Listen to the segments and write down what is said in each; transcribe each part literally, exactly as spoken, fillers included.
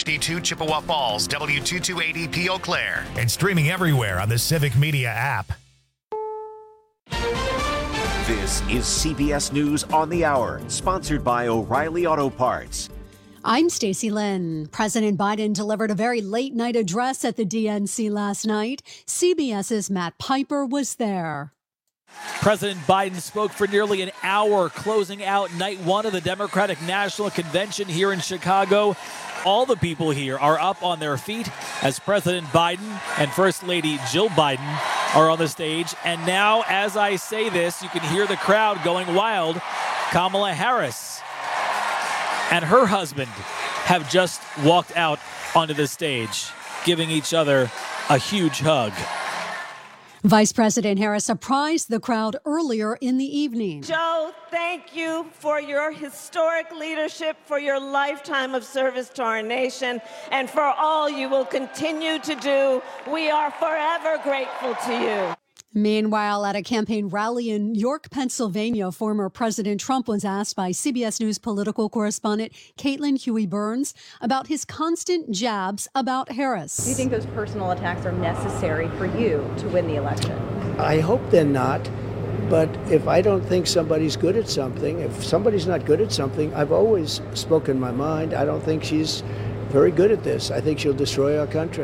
fifty-two Chippewa Falls, W two two eighty P Eau Claire, and streaming everywhere on the Civic Media app. This is C B S News on the Hour, sponsored by O'Reilly Auto Parts. I'm Stacey Lynn. President Biden delivered a very late-night address at the D N C last night. CBS's Matt Piper was there. President Biden spoke for nearly an hour, closing out night one of the Democratic National Convention here in Chicago. All the people here are up on their feet as President Biden and First Lady Jill Biden are on the stage. And now, as I say this, you can hear the crowd going wild. Kamala Harris and her husband have just walked out onto the stage, giving each other a huge hug. Vice President Harris surprised the crowd earlier in the evening. Joe, thank you for your historic leadership, for your lifetime of service to our nation, and for all you will continue to do. We are forever grateful to you. Meanwhile, at a campaign rally in York, Pennsylvania, former President Trump was asked by C B S News political correspondent Caitlin Huey Burns about his constant jabs about Harris. Do you think those personal attacks are necessary for you to win the election? I hope they're not. But if I don't think somebody's good at something, if somebody's not good at something, I've always spoken my mind. I don't think she's very good at this. I think she'll destroy our country.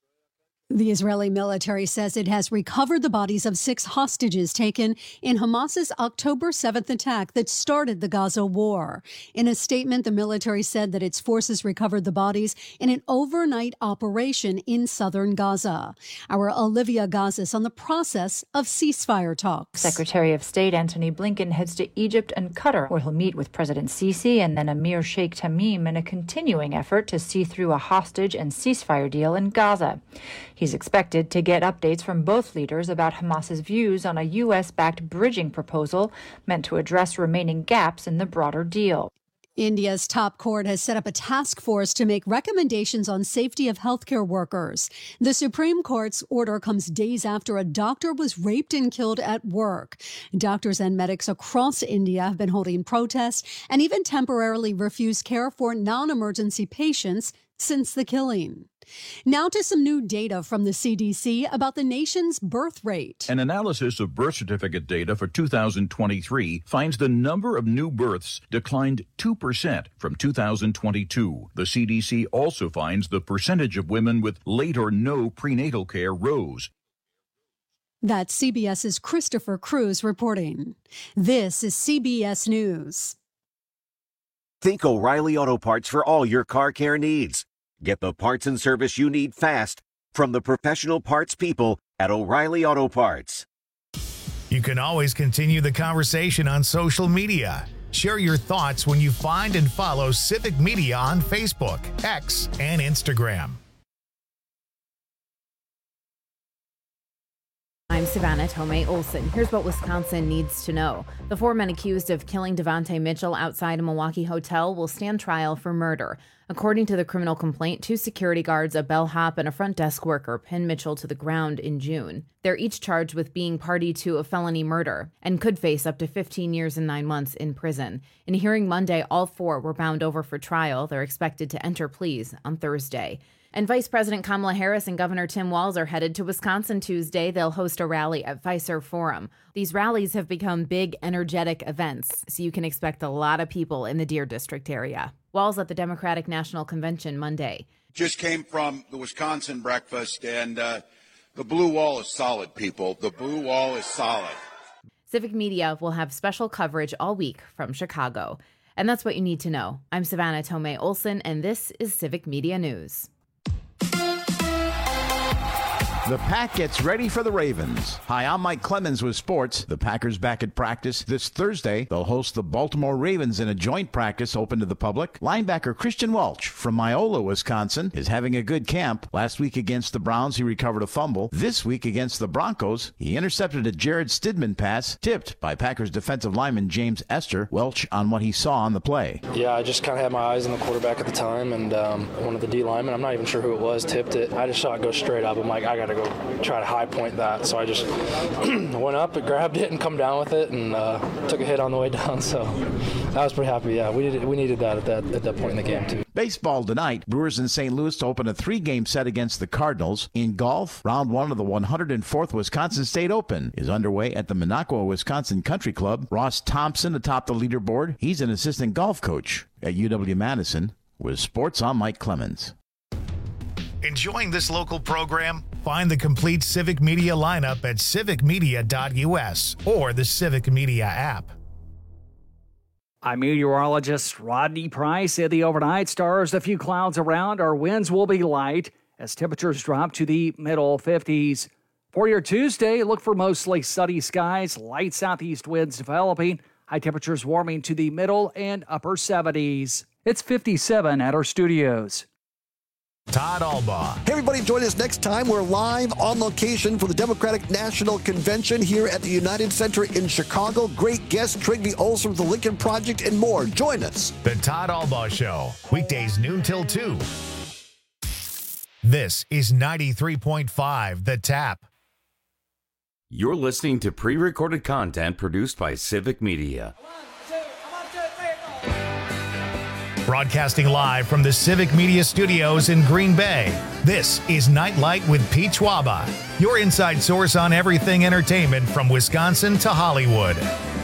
The Israeli military says it has recovered the bodies of six hostages taken in Hamas's October seventh attack that started the Gaza war. In a statement, the military said that its forces recovered the bodies in an overnight operation in southern Gaza. Our Olivia Gazis on the process of ceasefire talks. Secretary of State Antony Blinken heads to Egypt and Qatar, where he'll meet with President Sisi and then Emir Sheikh Tamim in a continuing effort to see through a hostage and ceasefire deal in Gaza. He's expected to get updates from both leaders about Hamas's views on a U S-backed bridging proposal meant to address remaining gaps in the broader deal. India's top court has set up a task force to make recommendations on safety of healthcare workers. The Supreme Court's order comes days after a doctor was raped and killed at work. Doctors and medics across India have been holding protests and even temporarily refused care for non-emergency patients since the killing. Now to some new data from the C D C about the nation's birth rate. An analysis of birth certificate data for two thousand twenty-three finds the number of new births declined two percent from two thousand twenty-two. The C D C also finds the percentage of women with late or no prenatal care rose. That's CBS's Christopher Cruz reporting. This is C B S News. Think O'Reilly Auto Parts for all your car care needs. Get the parts and service you need fast from the professional parts people at O'Reilly Auto Parts. You can always continue the conversation on social media. Share your thoughts when you find and follow Civic Media on Facebook, X, and Instagram. I'm Savannah Tomei Olson. Here's what Wisconsin needs to know. The four men accused of killing Devontae Mitchell outside a Milwaukee hotel will stand trial for murder. According to the criminal complaint, two security guards, a bellhop, and a front desk worker pinned Mitchell to the ground in June. They're each charged with being party to a felony murder and could face up to fifteen years and nine months in prison. In a hearing Monday, all four were bound over for trial. They're expected to enter pleas on Thursday. And Vice President Kamala Harris and Governor Tim Walz are headed to Wisconsin Tuesday. They'll host a rally at Fiserv Forum. These rallies have become big, energetic events, so you can expect a lot of people in the Deer District area. Walz at the Democratic National Convention Monday. Just came from the Wisconsin breakfast, and uh, the blue wall is solid, people. The blue wall is solid. Civic Media will have special coverage all week from Chicago. And that's what you need to know. I'm Savannah Tomei Olson, and this is Civic Media News. The Pack gets ready for the Ravens. Hi, I'm Mike Clemens with sports. The Packers back at practice this Thursday. They'll host the Baltimore Ravens in a joint practice open to the public. Linebacker Christian Welch from Miola, Wisconsin, is having a good camp. Last week against the Browns, he recovered a fumble. This week against the Broncos, he intercepted a Jared Stidman pass tipped by Packers defensive lineman James Esther. Welch on what he saw on the play. Yeah, I just kind of had my eyes on the quarterback at the time, and um, one of the D linemen, I'm not even sure who it was, tipped it. I just saw it go straight up. I'm like, I got to to go try to high point that. So I just went up and grabbed it and come down with it, and uh, took a hit on the way down. So I was pretty happy. Yeah, we needed, we needed that at that at that point in the game too. Baseball tonight, Brewers in Saint Louis to open a three-game set against the Cardinals. In golf, round one of the one hundred fourth Wisconsin State Open is underway at the Minocqua, Wisconsin Country Club. Ross Thompson atop the leaderboard. He's an assistant golf coach at U W-Madison. With sports, I'm Mike Clemens. Enjoying this local program? Find the complete Civic Media lineup at civic media dot u s or the Civic Media app. I'm meteorologist Rodney Price. In the overnight, stars, a few clouds around. Our winds will be light as temperatures drop to the middle fifties. For your Tuesday, look for mostly sunny skies, light southeast winds developing, high temperatures warming to the middle and upper seventies. It's fifty-seven at our studios. Todd Albaugh. Hey, everybody, join us next time. We're live on location for the Democratic National Convention here at the United Center in Chicago. Great guests, Trygve Olsen of the Lincoln Project, and more. Join us. The Todd Albaugh Show, weekdays noon till two. This is ninety-three point five The Tap. You're listening to pre-recorded content produced by Civic Media. Broadcasting live from the Civic Media Studios in Green Bay, this is Nightlight with Pete Schwaba, your inside source on everything entertainment from Wisconsin to Hollywood.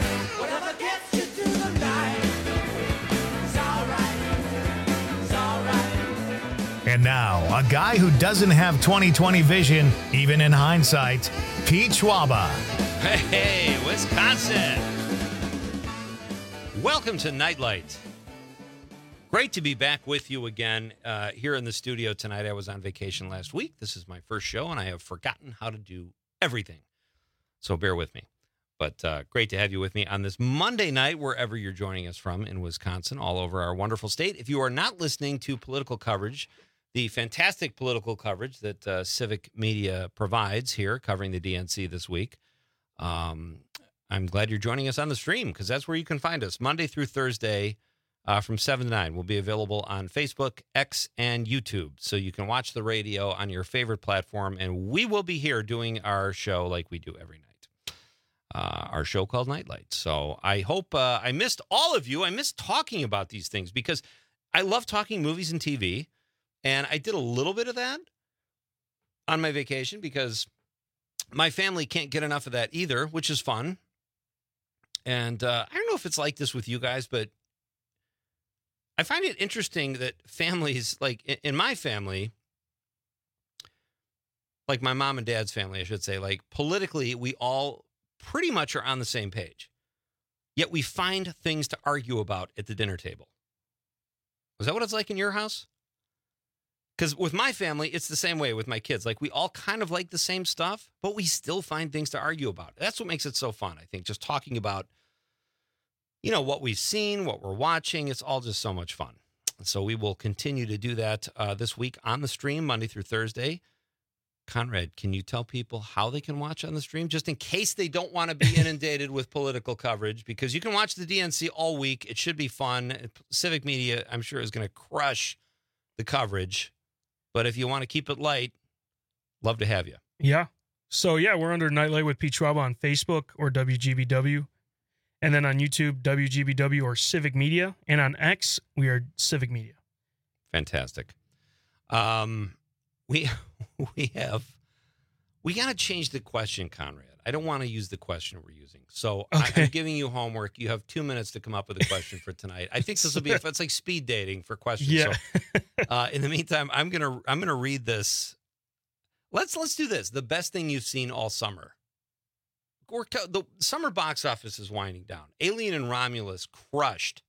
And now, a guy who doesn't have twenty twenty vision, even in hindsight, Pete Schwaba. Hey, Wisconsin! Welcome to Nightlight. Great to be back with you again uh, here in the studio tonight. I was on vacation last week. This is my first show, and I have forgotten how to do everything. So bear with me. But uh, great to have you with me on this Monday night, wherever you're joining us from in Wisconsin, all over our wonderful state. If you are not listening to political coverage, the fantastic political coverage that uh, Civic Media provides here, covering the D N C this week, um, I'm glad you're joining us on the stream, because that's where you can find us Monday through Thursday. Uh, from seven to nine. We'll be available on Facebook, X, and YouTube. So you can watch the radio on your favorite platform, and we will be here doing our show like we do every night. Uh, our show called Nightlight. So I hope uh, I missed all of you. I missed talking about these things because I love talking movies and T V, and I did a little bit of that on my vacation because my family can't get enough of that either, which is fun. And uh, I don't know if it's like this with you guys, but I find it interesting that families, like in my family, like my mom and dad's family, I should say, like politically, we all pretty much are on the same page. Yet we find things to argue about at the dinner table. Is that what it's like in your house? Because with my family, it's the same way with my kids. Like we all kind of like the same stuff, but we still find things to argue about. That's what makes it so fun, I think, just talking about you know, what we've seen, what we're watching. It's all just so much fun. So we will continue to do that uh, this week on the stream, Monday through Thursday. Conrad, can you tell people how they can watch on the stream, just in case they don't want to be inundated with political coverage? Because you can watch the D N C all week. It should be fun. Civic Media, I'm sure, is going to crush the coverage. But if you want to keep it light, love to have you. Yeah. So, yeah, we're under Nightlight with Pete Schwab on Facebook or W G B W. And then on YouTube, W G B W or Civic Media. And on X, we are Civic Media. Fantastic. Um, we we have, we got to change the question, Conrad. I don't want to use the question we're using. So okay. I, I'm giving you homework. You have two minutes to come up with a question for tonight. I think this will be, it's like speed dating for questions. Yeah. So uh, in the meantime, I'm going to, I'm going to read this. Let's, let's do this. The best thing you've seen all summer. The summer box office is winding down. Alien and Romulus crushed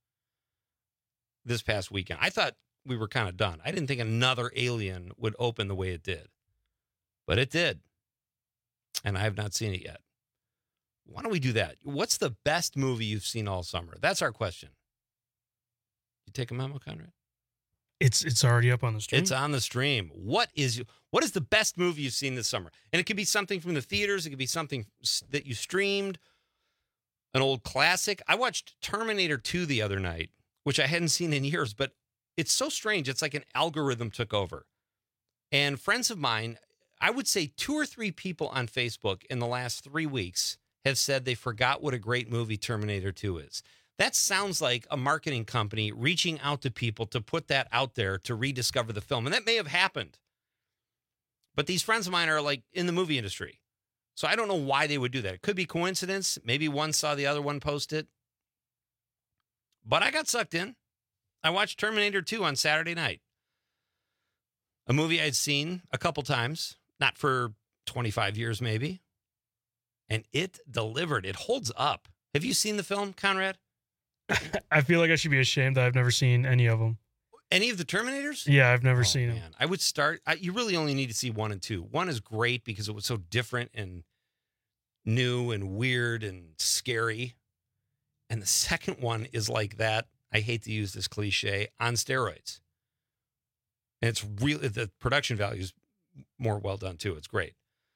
this past weekend. I thought we were kind of done. I didn't think another Alien would open the way it did. But it did. And I have not seen it yet. Why don't we do that? What's the best movie you've seen all summer? That's our question. You take a memo, Conrad? It's it's already up on the stream. It's on the stream. What is what is the best movie you've seen this summer? And it could be something from the theaters. It could be something that you streamed, an old classic. I watched Terminator two the other night, which I hadn't seen in years, but it's so strange. It's like an algorithm took over. And friends of mine, I would say two or three people on Facebook in the last three weeks have said they forgot what a great movie Terminator two is. That sounds like a marketing company reaching out to people to put that out there to rediscover the film. And that may have happened. But these friends of mine are like in the movie industry. So I don't know why they would do that. It could be coincidence. Maybe one saw the other one post it. But I got sucked in. I watched Terminator two on Saturday night. A movie I'd seen a couple times, not for twenty-five years maybe. And it delivered. It holds up. Have you seen the film, Conrad? I feel like I should be ashamed that I've never seen any of them. Any of the Terminators? Yeah, I've never oh, seen them. Man. I would start. I, you really only need to see one and two. One is great because it was so different and new and weird and scary. And the second one is like that. I hate to use this cliche, on steroids. And it's really, the production value is more well done too. It's great.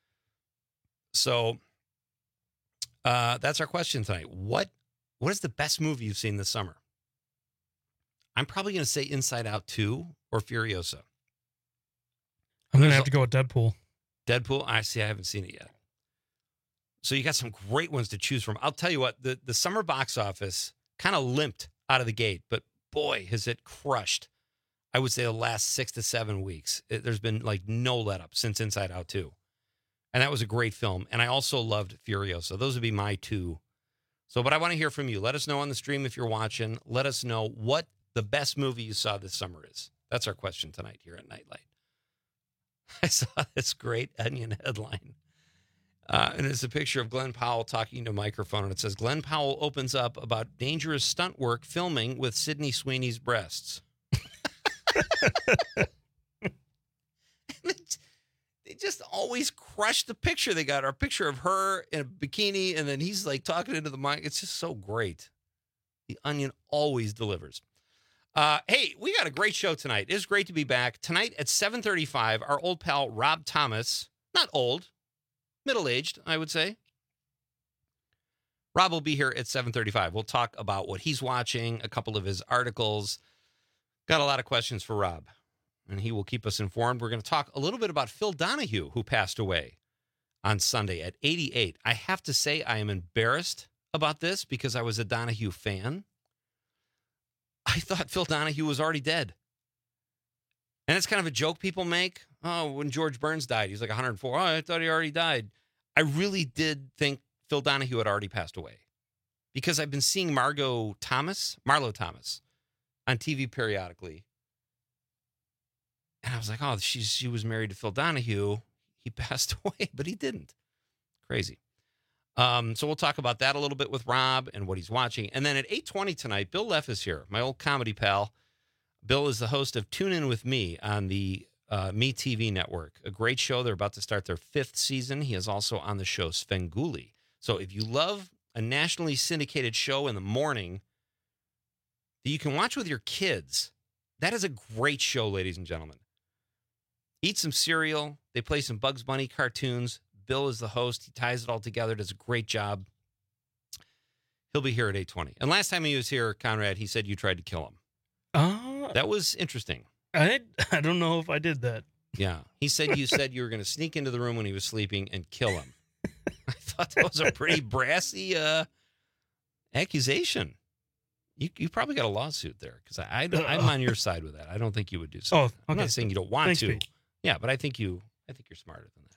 So uh, that's our question tonight. What What is the best movie you've seen this summer? I'm probably going to say Inside Out two or Furiosa. I'm going to have to go with Deadpool. Deadpool? I see. I haven't seen it yet. So you got some great ones to choose from. I'll tell you what, the, the summer box office kind of limped out of the gate, but boy, has it crushed. I would say the last six to seven weeks. It, there's been like no let up since Inside Out two. And that was a great film. And I also loved Furiosa. Those would be my two. So, but I want to hear from you. Let us know on the stream if you're watching. Let us know what the best movie you saw this summer is. That's our question tonight here at Nightlight. I saw this great Onion headline. Uh, and it's a picture of Glenn Powell talking to a microphone. And it says, Glenn Powell opens up about dangerous stunt work filming with Sydney Sweeney's breasts. They just always crush the picture they got. Our picture of her in a bikini, and then he's like talking into the mic. It's just so great. The Onion always delivers. Uh, hey, we got a great show tonight. It is great to be back. Tonight at seven thirty-five, our old pal Rob Thomas, not old, middle-aged, I would say. Rob will be here at seven thirty-five. We'll talk about what he's watching, a couple of his articles. Got a lot of questions for Rob, and he will keep us informed. We're going to talk a little bit about Phil Donahue, who passed away on Sunday at eighty-eight. I have to say I am embarrassed about this because I was a Donahue fan. I thought Phil Donahue was already dead. And it's kind of a joke people make. Oh, when George Burns died, he's like one hundred four. Oh, I thought he already died. I really did think Phil Donahue had already passed away because I've been seeing Margot Thomas, Marlo Thomas, on T V periodically. And I was like, oh, she's, she was married to Phil Donahue. He passed away, but he didn't. Crazy. Um, so we'll talk about that a little bit with Rob and what he's watching. And then at eight twenty tonight, Bill Leff is here, my old comedy pal. Bill is the host of Tune In With Me on the uh, Me T V network. A great show. They're about to start their fifth season. He is also on the show Svengoolie. So if you love a nationally syndicated show in the morning that you can watch with your kids, that is a great show, ladies and gentlemen. Eat some cereal. They play some Bugs Bunny cartoons. Bill is the host. He ties it all together, does a great job. He'll be here at eight twenty. And last time he was here, Conrad, he said you tried to kill him. Uh, that was interesting. I I don't know if I did that. Yeah. He said you said you were going to sneak into the room when he was sleeping and kill him. I thought that was a pretty brassy uh, accusation. You you probably got a lawsuit there because I, I I'm on your side with that. I don't think you would do so. Oh, okay. I'm not saying you don't want Thanks, to. Pete. Yeah, but I think you I think you're smarter than that.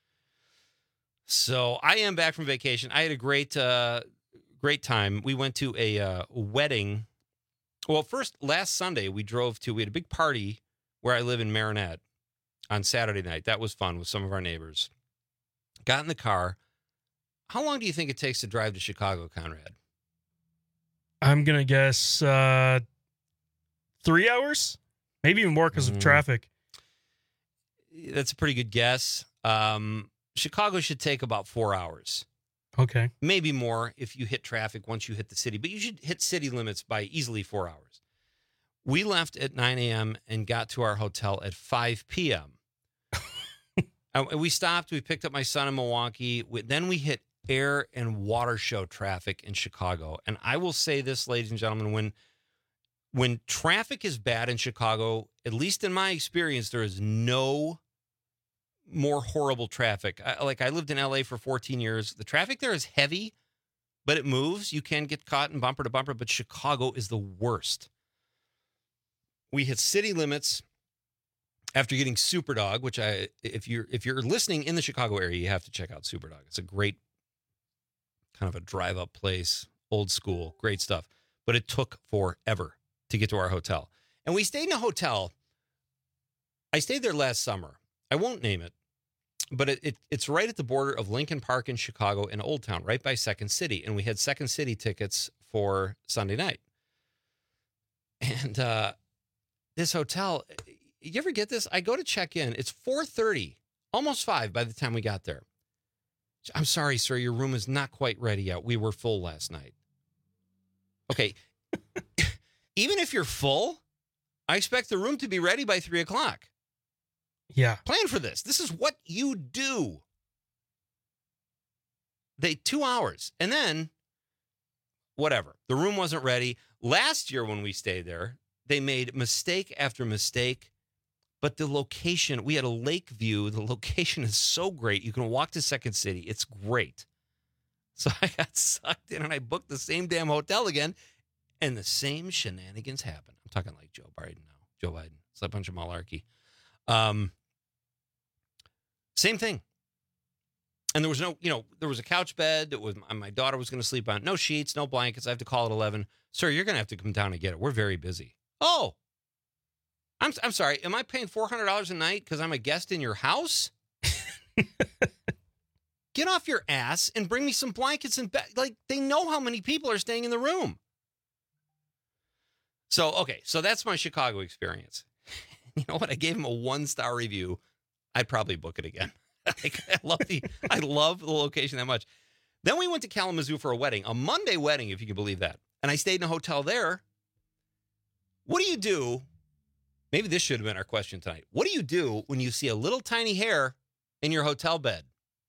So I am back from vacation. I had a great uh, great time. We went to a uh, wedding. Well, first last Sunday we drove to. We had a big party where I live in Marinette on Saturday night. That was fun with some of our neighbors. Got in the car. How long do you think it takes to drive to Chicago, Conrad? I'm going to guess uh, three hours, maybe even more because Mm. of traffic. That's a pretty good guess. Um, Chicago should take about four hours. Okay. Maybe more if you hit traffic once you hit the city, but you should hit city limits by easily four hours. We left at nine a.m. and got to our hotel at five p.m. uh, we stopped. We picked up my son in Milwaukee. We, then we hit air and water show traffic in Chicago. And I will say this, ladies and gentlemen, when when traffic is bad in Chicago, at least in my experience, there is no more horrible traffic. I, like I lived in L A for fourteen years. The traffic there is heavy, but it moves. You can get caught in bumper to bumper, but Chicago is the worst. We hit city limits after getting Superdog, which I, if you're if you're listening in the Chicago area, you have to check out Superdog. It's a great kind of a drive-up place, old school, great stuff. But it took forever to get to our hotel. And we stayed in a hotel. I stayed there last summer. I won't name it, but it, it it's right at the border of Lincoln Park in Chicago and Old Town, right by Second City. And we had Second City tickets for Sunday night. And uh, this hotel, you ever get this? I go to check in. It's four thirty, almost five by the time we got there. I'm sorry, sir, your room is not quite ready yet. We were full last night. Okay. Even if you're full, I expect the room to be ready by three o'clock. Yeah. Plan for this. This is what you do. They two hours. And then, whatever. The room wasn't ready. Last year when we stayed there, they made mistake after mistake. But the location, we had a lake view. The location is so great. You can walk to Second City. It's great. So I got sucked in and I booked the same damn hotel again. And the same shenanigans happened. I'm talking like Joe Biden now. Joe Biden. It's a bunch of malarkey. Um, same thing. And there was no, you know, there was a couch bed that was my daughter was going to sleep on. No sheets, no blankets. I have to call at eleven. Sir, you're going to have to come down and get it. We're very busy. Oh, I'm I'm sorry. Am I paying four hundred dollars a night because I'm a guest in your house? Get off your ass and bring me some blankets and bed. Like, they know how many people are staying in the room. So, okay, so that's my Chicago experience. You know what? I gave him a one-star review. I'd probably book it again. Like, I love the I love the location that much. Then we went to Kalamazoo for a wedding, a Monday wedding, if you can believe that. And I stayed in a hotel there. What do you do? Maybe this should have been our question tonight. What do you do when you see a little tiny hair in your hotel bed?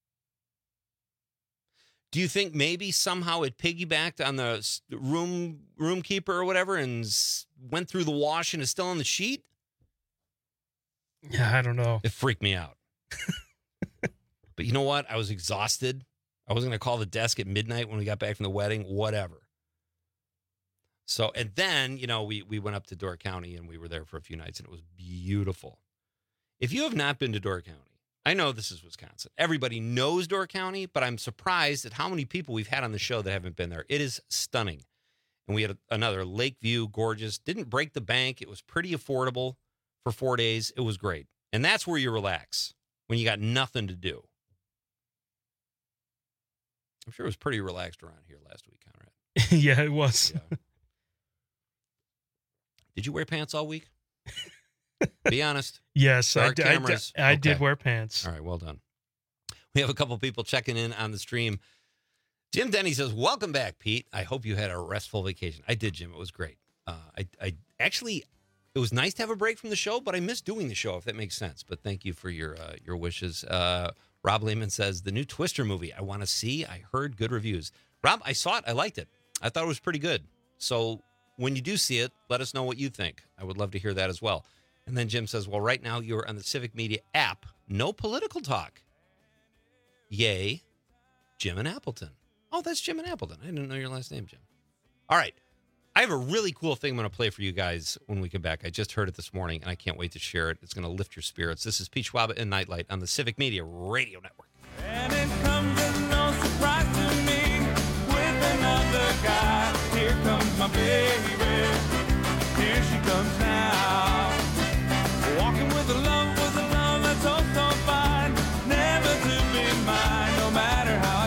Do you think maybe somehow it piggybacked on the room room keeper or whatever and went through the wash and is still on the sheet? Yeah, I don't know. It freaked me out. But you know what? I was exhausted. I wasn't going to call the desk at midnight when we got back from the wedding, whatever. So, and then, you know, we, we went up to Door County and we were there for a few nights and it was beautiful. If you have not been to Door County, I know this is Wisconsin. Everybody knows Door County, but I'm surprised at how many people we've had on the show that haven't been there. It is stunning. And we had a, another Lakeview, gorgeous. Didn't break the bank. It was pretty affordable for four days. It was great. And that's where you relax when you got nothing to do. I'm sure it was pretty relaxed around here last week, Conrad. Yeah, it was. Yeah. Did you wear pants all week? Be honest. Yes, I, d- I, d- I okay. did wear pants. All right, well done. We have a couple people checking in on the stream. Jim Denny says, welcome back, Pete. I hope you had a restful vacation. I did, Jim. It was great. Uh, I, I actually, it was nice to have a break from the show, but I missed doing the show, if that makes sense. But thank you for your uh, your wishes. Uh, Rob Lehman says, the new Twister movie I want to see. I heard good reviews. Rob, I saw it. I liked it. I thought it was pretty good. So when you do see it, let us know what you think. I would love to hear that as well. And then Jim says, well, right now you're on the Civic Media app. No political talk. Yay, Jim and Appleton. Oh, that's Jim and Appleton. I didn't know your last name, Jim. All right. I have a really cool thing I'm going to play for you guys when we come back. I just heard it this morning, and I can't wait to share it. It's going to lift your spirits. This is Pete Schwab and Nightlight on the Civic Media Radio Network. And it comes as no surprise to me with another guy. Here comes my baby. Here she comes now. Walking with a love, with a love that's oh so fine. Never to be mine, no matter how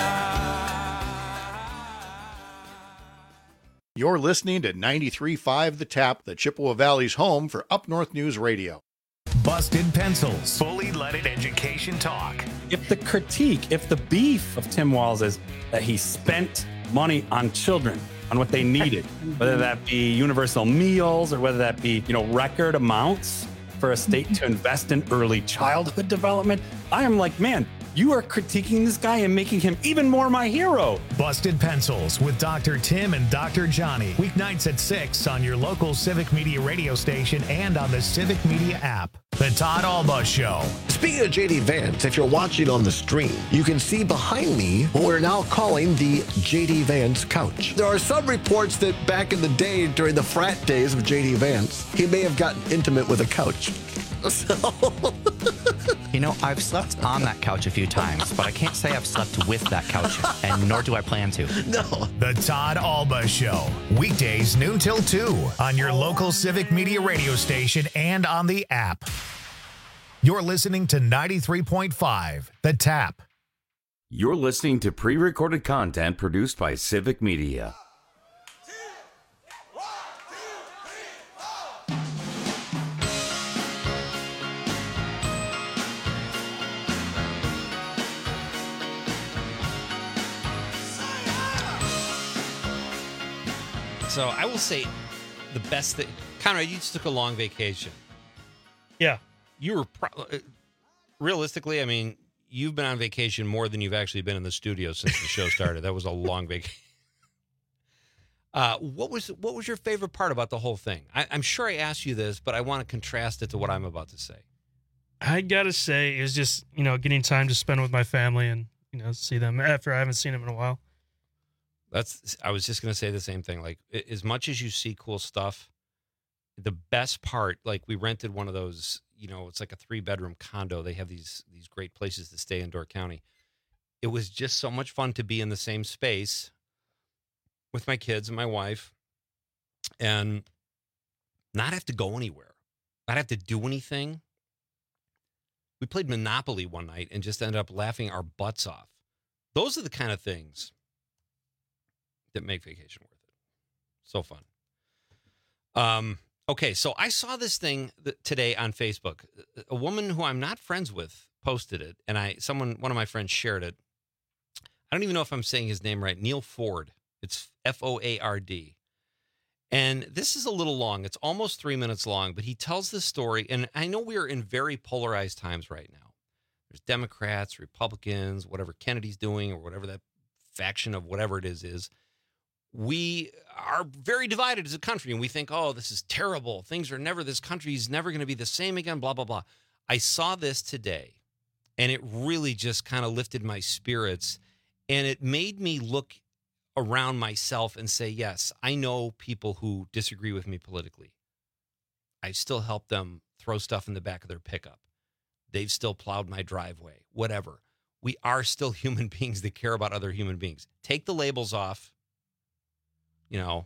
I try. You're listening to ninety-three point five The Tap, the Chippewa Valley's home for Up North News Radio. Busted Pencils. Fully Leaded Education Talk. If the critique, if the beef of Tim Walz is that he spent money on children, on what they needed, whether that be universal meals or whether that be, you know, record amounts for a state to invest in early childhood development, I am like, man, You are critiquing this guy and making him even more my hero. Busted Pencils with Doctor Tim and Doctor Johnny. Weeknights at six on your local Civic Media radio station and on the Civic Media app. The Todd Alba Show. Speaking of J D Vance, if you're watching on the stream, you can see behind me what we're now calling the J D Vance couch. There are some reports that back in the day, during the frat days of J D Vance, he may have gotten intimate with a couch. So... You know, I've slept on that couch a few times, but I can't say I've slept with that couch, and nor do I plan to. No. The Todd Alba Show. Weekdays noon till two on your local Civic Media radio station and on the app. You're listening to ninety-three point five, The Tap. You're listening to pre-recorded content produced by Civic Media. So I will say the best thing, Conrad, you just took a long vacation. Yeah. You were, pro- realistically, I mean, you've been on vacation more than you've actually been in the studio since the show started. That was a long vacation. Uh, what was what was your favorite part about the whole thing? I, I'm sure I asked you this, but I want to contrast it to what I'm about to say. I gotta say, it was just, you know, getting time to spend with my family and, you know, see them after I haven't seen them in a while. That's. I was just going to say the same thing. Like, as much as you see cool stuff, the best part, like, we rented one of those, you know, it's like a three-bedroom condo. They have these these great places to stay in Door County. It was just so much fun to be in the same space with my kids and my wife and not have to go anywhere, not have to do anything. We played Monopoly one night and just ended up laughing our butts off. Those are the kind of things that make vacation worth it. So fun. Um, okay, so I saw this thing th- today on Facebook. A woman who I'm not friends with posted it, and I someone one of my friends shared it. I don't even know if I'm saying his name right. Neil Ford. It's F O A R D. And this is a little long. It's almost three minutes long, but he tells this story, and I know we are in very polarized times right now. There's Democrats, Republicans, whatever Kennedy's doing, or whatever that faction of whatever it is is. We are very divided as a country, and we think, oh, this is terrible. Things are never, this country's never going to be the same again, blah, blah, blah. I saw this today, and it really just kind of lifted my spirits, and it made me look around myself and say, yes, I know people who disagree with me politically. I still help them throw stuff in the back of their pickup. They've still plowed my driveway, whatever. We are still human beings that care about other human beings. Take the labels off. You know,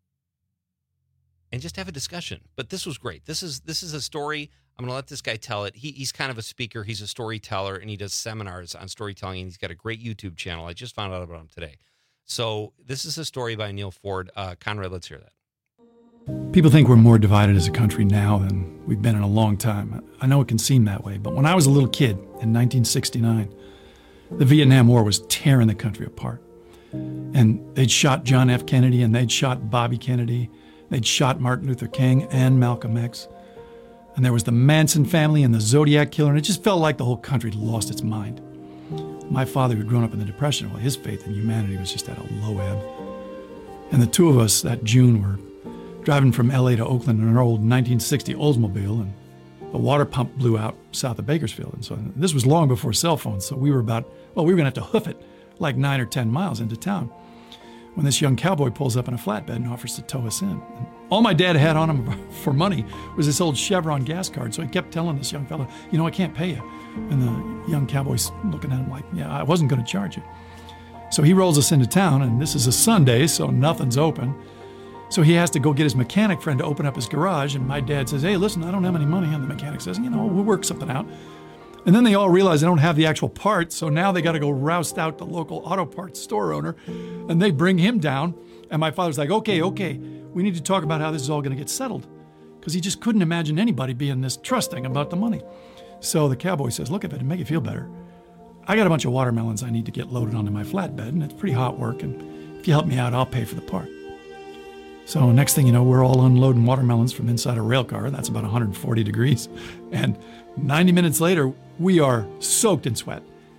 and just have a discussion. But this was great. This is this is a story. I'm going to let this guy tell it. He, he's kind of a speaker. He's a storyteller, and he does seminars on storytelling, and he's got a great YouTube channel. I just found out about him today. So this is a story by Neil Ford. Uh, Conrad, let's hear that. People think we're more divided as a country now than we've been in a long time. I know it can seem that way, but when I was a little kid in nineteen sixty-nine, the Vietnam War was tearing the country apart. And they'd shot John F. Kennedy, and they'd shot Bobby Kennedy. They'd shot Martin Luther King and Malcolm X. And there was the Manson family and the Zodiac killer, and it just felt like the whole country had lost its mind. My father, who'd grown up in the Depression, well, his faith in humanity was just at a low ebb. And the two of us that June were driving from L A to Oakland in an old nineteen sixty Oldsmobile, and the water pump blew out south of Bakersfield. And so this was long before cell phones, so we were about, well, we were going to have to hoof it like nine or ten miles into town when this young cowboy pulls up in a flatbed and offers to tow us in. And all my dad had on him for money was this old Chevron gas card, so he kept telling this young fellow, you know, I can't pay you. And the young cowboy's looking at him like, yeah, I wasn't going to charge you. So he rolls us into town, and this is a Sunday, so nothing's open. So he has to go get his mechanic friend to open up his garage, and my dad says, hey, listen, I don't have any money. And the mechanic says, you know, we'll work something out. And then they all realize they don't have the actual parts, so now they got to go roust out the local auto parts store owner, and they bring him down. And my father's like, okay, okay, we need to talk about how this is all going to get settled, because he just couldn't imagine anybody being this trusting about the money. So the cowboy says, look, if it'd make you feel better, I got a bunch of watermelons I need to get loaded onto my flatbed, and it's pretty hot work, and if you help me out, I'll pay for the part. So next thing you know, we're all unloading watermelons from inside a rail car. That's about one hundred forty degrees. And ninety minutes later, we are soaked in sweat.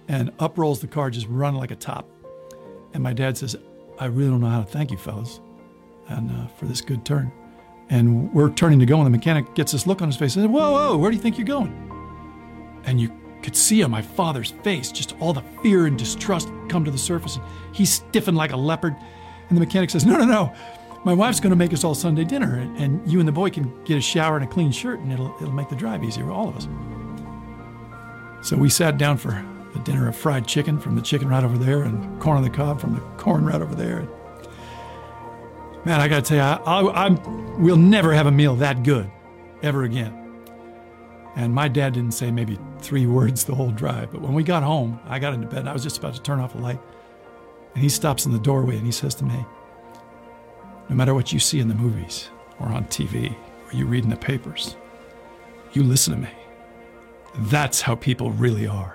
And up rolls the car, just running like a top. And my dad says, I really don't know how to thank you, fellas, and uh, for this good turn. And we're turning to go, and the mechanic gets this look on his face and says, whoa, whoa, where do you think you're going? And you could see on my father's face just all the fear and distrust come to the surface. And he stiffened like a leopard. And the mechanic says, no, no, no. My wife's going to make us all Sunday dinner, and, and you and the boy can get a shower and a clean shirt, and it'll it'll make the drive easier for all of us. So we sat down for a dinner of fried chicken from the chicken right over there, and corn on the cob from the corn right over there. Man, I got to tell you, I, I, I'm, we'll never have a meal that good ever again. And my dad didn't say maybe three words the whole drive, but when we got home, I got into bed, and I was just about to turn off the light, and he stops in the doorway, and he says to me, no matter what you see in the movies or on T V or you read in the papers, you listen to me. That's how people really are.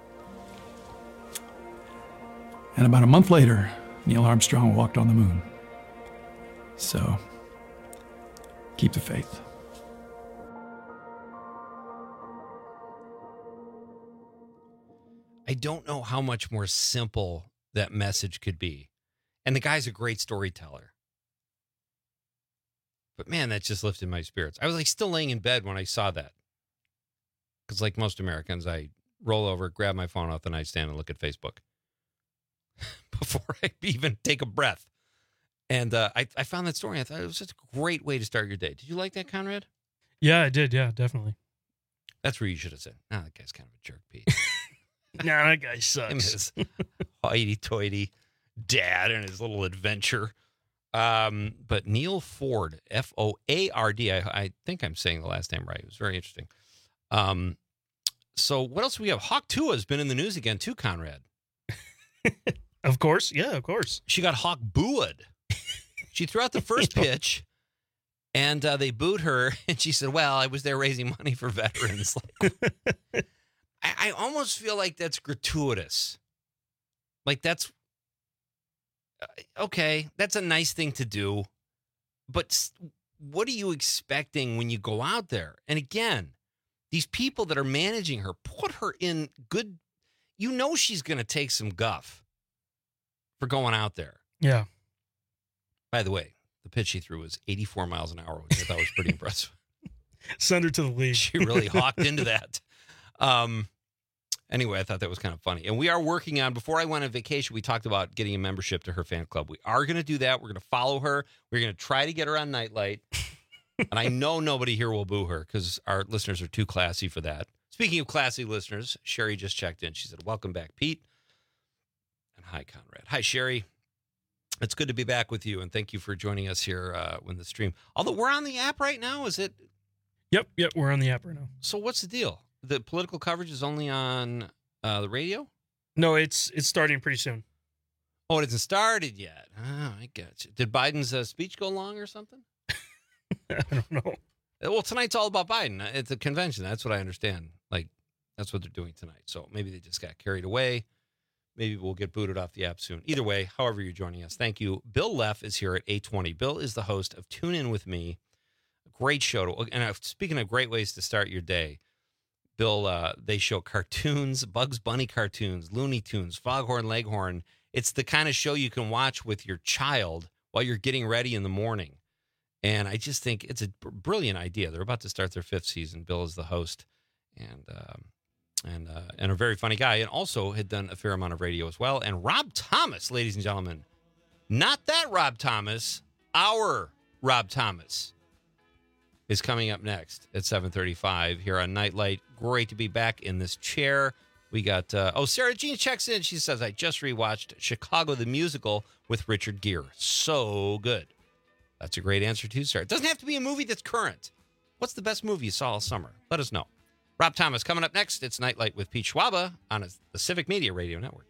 And about a month later, Neil Armstrong walked on the moon. So, keep the faith. I don't know how much more simple that message could be. And the guy's a great storyteller. But man, that just lifted my spirits. I was like still laying in bed when I saw that. Because like most Americans, I roll over, grab my phone off the nightstand and look at Facebook before I even take a breath. And uh, I, I found that story. I thought it was just a great way to start your day. Did you like that, Conrad? Yeah, I did. Yeah, definitely. That's where you should have said, nah, that guy's kind of a jerk, Pete. Nah, that guy sucks. Him his hoity-toity dad and his little adventure. Um, but Neil Ford, F O A R D, I, I think I'm saying the last name right. It was very interesting. Um, so what else do we have? Hawk Tua has been in the news again too, Conrad. Of course. Yeah, of course. She got Hawk booed. She threw out the first pitch, and uh, they booed her, and she said, well, I was there raising money for veterans. Like, I, I almost feel like that's gratuitous. Like that's, okay, that's a nice thing to do, but what are you expecting when you go out there? And again, these people that are managing her, put her in good, you know she's going to take some guff for going out there. Yeah. By the way, the pitch she threw was eighty-four miles an hour, which I thought was pretty impressive. Send her to the league. She really hawked into that. Um, Anyway, I thought that was kind of funny. And we are working on, before I went on vacation, we talked about getting a membership to her fan club. We are going to do that. We're going to follow her. We're going to try to get her on Nightlight. And I know nobody here will boo her because our listeners are too classy for that. Speaking of classy listeners, Sherry just checked in. She said, welcome back, Pete. And hi, Conrad. Hi, Sherry. It's good to be back with you. And thank you for joining us here uh, when the stream. Although we're on the app right now, is it? Yep, yep, we're on the app right now. So what's the deal? The political coverage is only on uh, the radio? No, it's it's starting pretty soon. Oh, it hasn't started yet. Oh, I got you. Did Biden's uh, speech go long or something? I don't know. Well, tonight's all about Biden. It's a convention. That's what I understand. Like, that's what they're doing tonight. So maybe they just got carried away. Maybe we'll get booted off the app soon. Either way, however you're joining us, thank you. Bill Leff is here at eight twenty. Bill is the host of Tune In With Me. A great show. To, and speaking of great ways to start your day, Bill, uh, they show cartoons, Bugs Bunny cartoons, Looney Tunes, Foghorn Leghorn. It's the kind of show you can watch with your child while you're getting ready in the morning. And I just think it's a br- brilliant idea. They're about to start their fifth season. Bill is the host and um, and uh, and a very funny guy, and also had done a fair amount of radio as well. And Rob Thomas, ladies and gentlemen, not that Rob Thomas, our Rob Thomas, is coming up next at seven thirty-five here on Nightlight. Great to be back in this chair. We got, uh, oh, Sarah Jean checks in. She says, I just rewatched Chicago the Musical with Richard Gere. So good. That's a great answer, too, Sarah. It doesn't have to be a movie that's current. What's the best movie you saw all summer? Let us know. Rob Thomas coming up next. It's Nightlight with Pete Schwaba on the Civic Media Radio Network.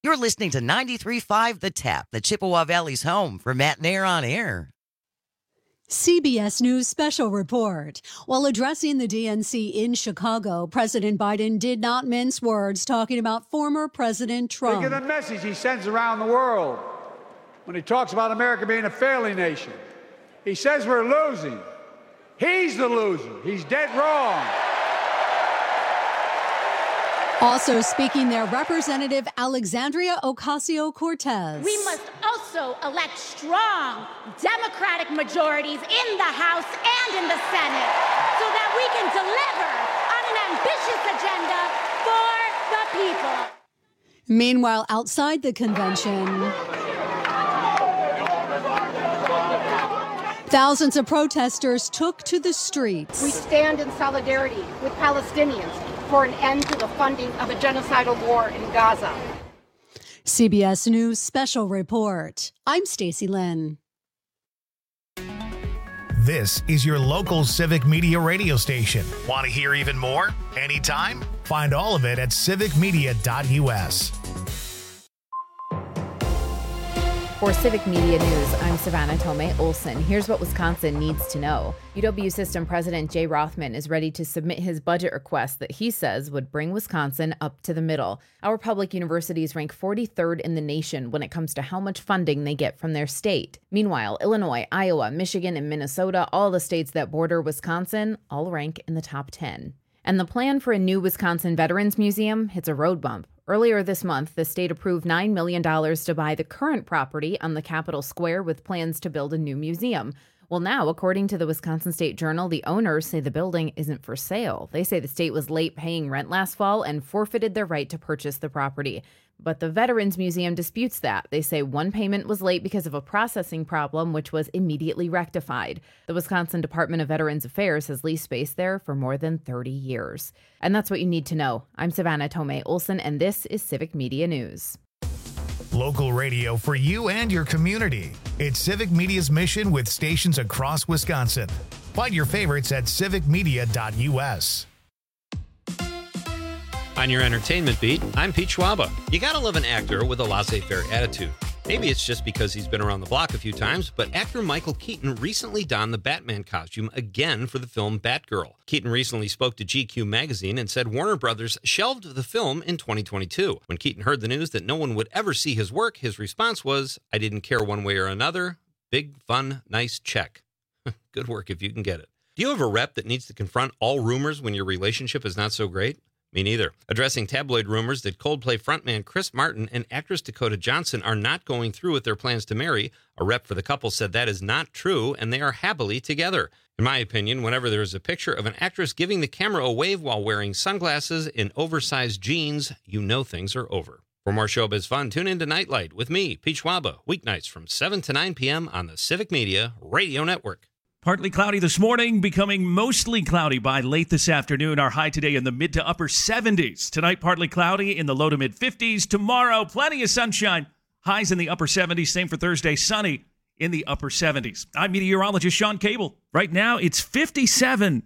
You're listening to ninety-three point five The Tap, the Chippewa Valley's home for Matt Nair on Air. C B S News special report. While addressing the D N C in Chicago, President Biden did not mince words talking about former President Trump. Think of the message he sends around the world when he talks about America being a failing nation. He says we're losing. He's the loser. He's dead wrong. Also speaking there, Representative Alexandria Ocasio-Cortez. We must also elect strong Democratic majorities in the House and in the Senate so that we can deliver on an ambitious agenda for the people. Meanwhile, outside the convention, thousands of protesters took to the streets. We stand in solidarity with Palestinians for an end to the funding of a genocidal war in Gaza. C B S News special report. I'm Stacey Lynn. This is your local Civic Media radio station. Want to hear even more? Anytime? Find all of it at civic media dot u s. For Civic Media News, I'm Savannah Tomei Olson. Here's what Wisconsin needs to know. U W System President Jay Rothman is ready to submit his budget request that he says would bring Wisconsin up to the middle. Our public universities rank forty-third in the nation when it comes to how much funding they get from their state. Meanwhile, Illinois, Iowa, Michigan, and Minnesota, all the states that border Wisconsin, all rank in the top ten. And the plan for a new Wisconsin Veterans Museum hits a road bump. Earlier this month, the state approved nine million dollars to buy the current property on the Capitol Square with plans to build a new museum. Well, now, according to the Wisconsin State Journal, the owners say the building isn't for sale. They say the state was late paying rent last fall and forfeited their right to purchase the property. But the Veterans Museum disputes that. They say one payment was late because of a processing problem, which was immediately rectified. The Wisconsin Department of Veterans Affairs has leased space there for more than thirty years. And that's what you need to know. I'm Savannah Tomei Olson, and this is Civic Media News. Local radio for you and your community. It's Civic Media's mission with stations across Wisconsin. Find your favorites at civic media dot u s. On your entertainment beat, I'm Pete Schwaba. You gotta love an actor with a laissez-faire attitude. Maybe it's just because he's been around the block a few times, but actor Michael Keaton recently donned the Batman costume again for the film Batgirl. Keaton recently spoke to G Q magazine and said Warner Brothers shelved the film in twenty twenty-two. When Keaton heard the news that no one would ever see his work, his response was, "I didn't care one way or another. Big, fun, nice check." Good work if you can get it. Do you have a rep that needs to confront all rumors when your relationship is not so great? Me neither. Addressing tabloid rumors that Coldplay frontman Chris Martin and actress Dakota Johnson are not going through with their plans to marry, a rep for the couple said that is not true and they are happily together. In my opinion, whenever there is a picture of an actress giving the camera a wave while wearing sunglasses and oversized jeans, you know things are over. For more showbiz fun, tune in to Nightlight with me, Pete Schwaba, weeknights from seven to nine p.m. on the Civic Media Radio Network. Partly cloudy this morning, becoming mostly cloudy by late this afternoon. Our high today in the mid to upper seventies. Tonight, partly cloudy in the low to mid fifties. Tomorrow, plenty of sunshine. Highs in the upper seventies. Same for Thursday, sunny in the upper seventies. I'm meteorologist Sean Cable. Right now, it's fifty-seven.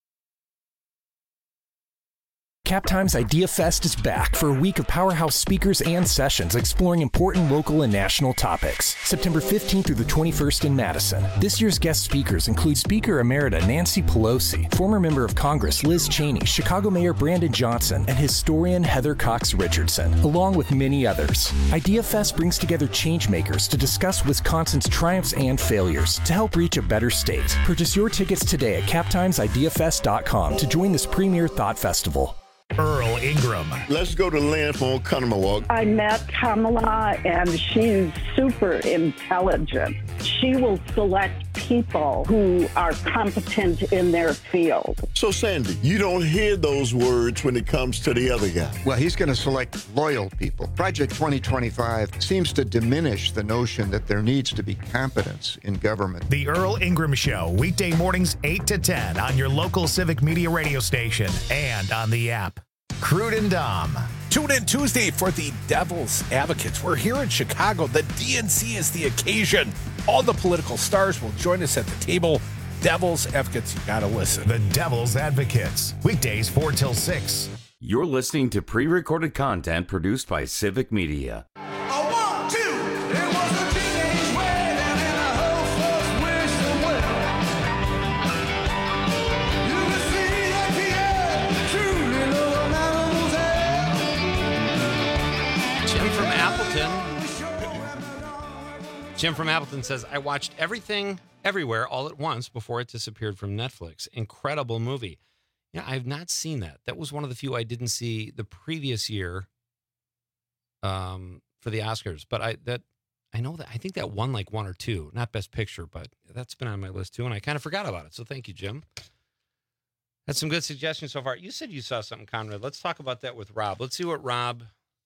CapTime's Idea Fest is back for a week of powerhouse speakers and sessions exploring important local and national topics. September fifteenth through the twenty-first in Madison. This year's guest speakers include Speaker Emerita Nancy Pelosi, former member of Congress Liz Cheney, Chicago Mayor Brandon Johnson, and historian Heather Cox Richardson, along with many others. Idea Fest brings together changemakers to discuss Wisconsin's triumphs and failures to help reach a better state. Purchase your tickets today at cap times idea fest dot com to join this premier thought festival. Earl Ingram. Let's go to Lynn for Conomowoc. I met Kamala, and she's super intelligent. She will select people who are competent in their field. So, Sandy, you don't hear those words when it comes to the other guy. Well, he's going to select loyal people. Project twenty twenty-five seems to diminish the notion that there needs to be competence in government. The Earl Ingram Show, weekday mornings eight to ten on your local Civic Media radio station and on the app. Crude and Dom. Tune in Tuesday for the Devil's Advocates. We're here in Chicago. The D N C is the occasion. All the political stars will join us at the table. Devil's Advocates, you gotta listen. The Devil's Advocates, weekdays four till six. You're listening to pre-recorded content produced by Civic Media. Jim from Appleton says, I watched Everything Everywhere all at once before it disappeared from Netflix. Incredible movie. Yeah, I have not seen that. That was one of the few I didn't see the previous year um, for the Oscars. But I that I know that I think that won like one or two, not Best Picture, but that's been on my list too, and I kind of forgot about it. So thank you, Jim. That's some good suggestions so far. You said you saw something, Conrad. Let's talk about that with Rob. Let's see what Rob.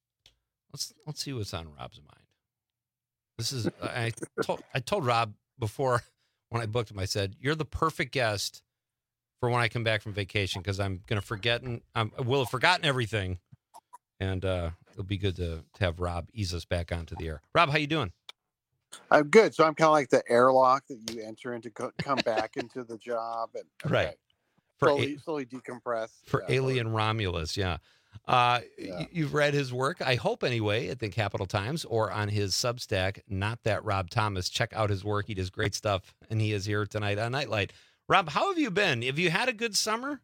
Let's let's see what's on Rob's mind. This is I told I told Rob before when I booked him. I said you're the perfect guest for when I come back from vacation because I'm gonna forget and I'm, I will have forgotten everything, and uh, it'll be good to, to have Rob ease us back onto the air. Rob, how you doing? I'm good. So I'm kind of like the airlock that you enter into, co- come back into the job, and okay, right for slowly, a- slowly decompress for yeah. Alien Romulus. Yeah. Uh, Yeah. You've read his work, I hope anyway, at the Capital Times or on his Substack, Not That Rob Thomas. Check out his work. He does great stuff, and he is here tonight on Nightlight. Rob, how have you been? Have you had a good summer?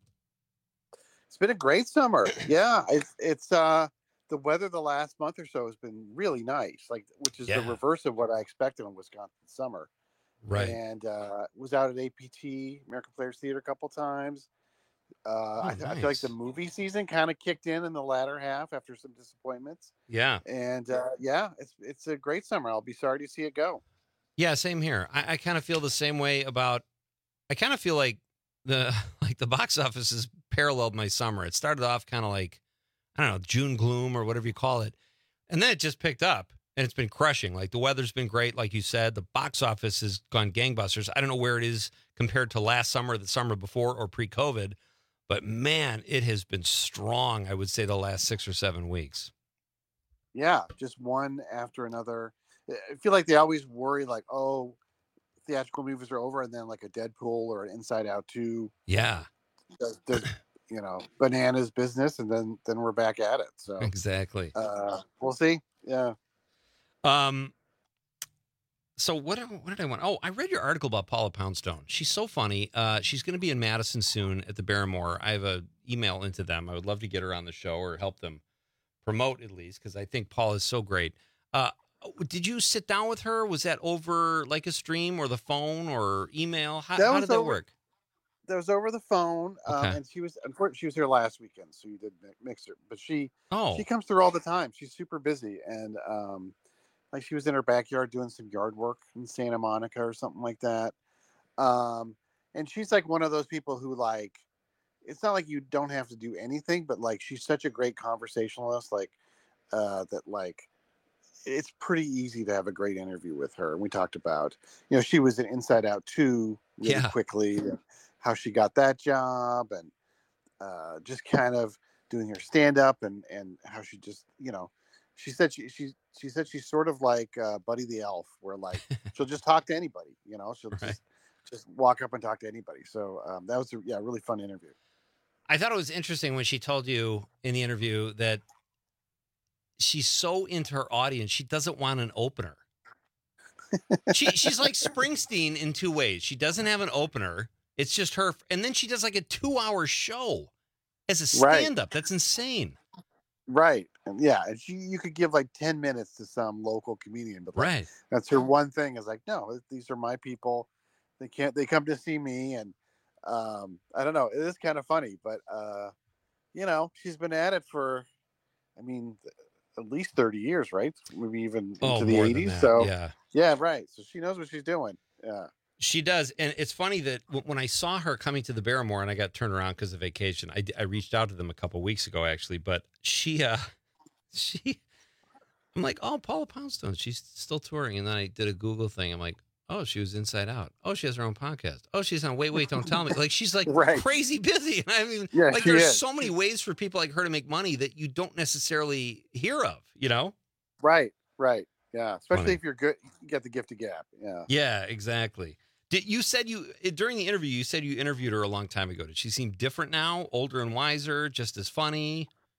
It's been a great summer. Yeah, it's it's uh the weather the last month or so has been really nice, like which is Yeah. the reverse of what I expected in Wisconsin summer. Right. And uh, was out at A P T, American Players Theater, a couple times. Uh, I, I feel like nice. the movie season kind of kicked in in the latter half after some disappointments. Yeah. And uh, yeah, it's it's a great summer. I'll be sorry to see it go. Yeah, same here. I, I kind of feel the same way about. I kind of feel like the like the box office has paralleled my summer. It started off kind of like I don't know June gloom or whatever you call it, and then it just picked up and it's been crushing. Like the weather's been great, like you said. The box office has gone gangbusters. I don't know where it is compared to last summer, the summer before, or pre-COVID, but man, it has been strong. I would say the last six or seven weeks. Yeah, just one after another. I feel like they always worry, like, oh, theatrical movies are over, and then like a Deadpool or an Inside Out two, Yeah, does, does you know, bananas business, and then then we're back at it. So exactly. uh, we'll see. Yeah. Um. So what? What did I want? Oh, I read your article about Paula Poundstone. She's so funny. Uh, she's going to be in Madison soon at the Barrymore. I have a email into them. I would love to get her on the show or help them promote at least because I think Paula is so great. Uh, did you sit down with her? Was that over like a stream or the phone or email? How, That how was did that over- work? That was over the phone, um, Okay. and she was unfortunately she was here last weekend, so you did mi- mix her. But she Oh. she comes through all the time. She's super busy, and um, like she was in her backyard doing some yard work in Santa Monica or something like that. Um, and she's like one of those people who like it's not like you don't have to do anything, but like she's such a great conversationalist, like uh, that like it's pretty easy to have a great interview with her. And we talked about, you know, she was in Inside Out two really Yeah. quickly, and how she got that job, and uh, just kind of doing her stand up, and and how she just, you know, she said she she she said she's sort of like uh, Buddy the Elf, where like she'll just talk to anybody, you know, she'll Right. just just walk up and talk to anybody. So um, that was a yeah really fun interview. I thought it was interesting when she told you in the interview that she's so into her audience, she doesn't want an opener. she she's like Springsteen in two ways. She doesn't have an opener. It's just her, and then she does like a two-hour show as a Right. stand-up. That's insane. Right. And yeah, and she, you could give like ten minutes to some local comedian, but like, Right. that's her one thing is like, no, these are my people. They can't, they come to see me. And um, I don't know. It is kind of funny, but uh, you know, she's been at it for, I mean, at least thirty years, right? Maybe even Oh, into the more than eighties. that, So yeah. yeah, right. So she knows what she's doing. Yeah. She does. And it's funny that w- when I saw her coming to the Barrymore and I got turned around because of vacation, I, d- I reached out to them a couple weeks ago, actually, but she, uh, she, I'm like, oh, Paula Poundstone, she's still touring. And then I did a Google thing. I'm like, oh, she was Inside Out. Oh, she has her own podcast. Oh, she's on Wait, Wait, Don't Tell Me. Like, she's like Right. crazy busy. And I mean, Yeah, like she there's is. so many ways for people like her to make money that you don't necessarily hear of, you know? Right. Right. Yeah. Especially Funny. if you're good, you get the gift of gab. Yeah. Yeah, exactly. Did you said you during the interview? You said you interviewed her a long time ago. Did she seem different now, older and wiser, just as funny?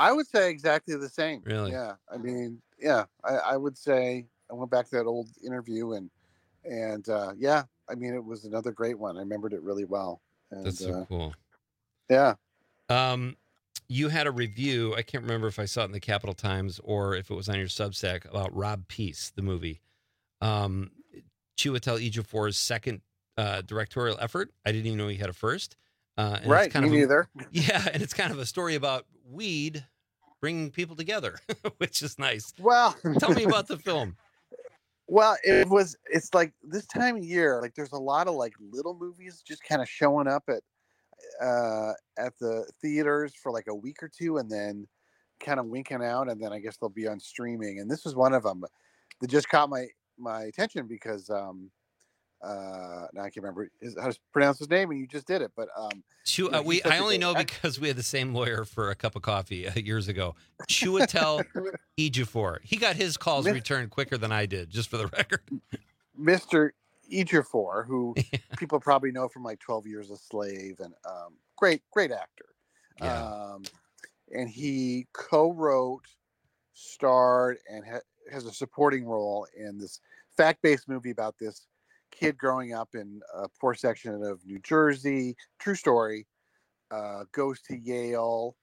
I would say exactly the same. Really? Yeah. I mean, yeah, I, I would say I went back to that old interview and, and uh, yeah, I mean, it was another great one. I remembered it really well. And, That's so uh, cool. Yeah. Um, you had a review. I can't remember if I saw it in the Capital Times or if it was on your Substack about Rob Peace, the movie. Um, Chiwetel Ejiofor's second uh, directorial effort. I didn't even know he had a first. Uh, and right. It's kind Me of a, neither. Yeah, and it's kind of a story about weed bringing people together, which is nice. Well, tell me about the film. Well, it was, it's like this time of year, like there's a lot of like little movies just kind of showing up at, uh, at the theaters for like a week or two and then kind of winking out. And then I guess they'll be on streaming. And this was one of them that just caught my, my attention because, um, uh, now I can't remember his, how to pronounce his name and you just did it, but, um, Chu- you know, uh, we, he's such I a only great know actor. because we had the same lawyer for a cup of coffee uh, years ago. Chiwetel Ejiofor. He got his calls Miss- returned quicker than I did, just for the record. Mister Ejiofor, who people probably know from like twelve Years a Slave and um, great, great actor. Yeah. Um, and he co-wrote, starred, and ha- has a supporting role in this fact-based movie about this kid growing up in a poor section of New Jersey. True story. Uh, goes to Yale.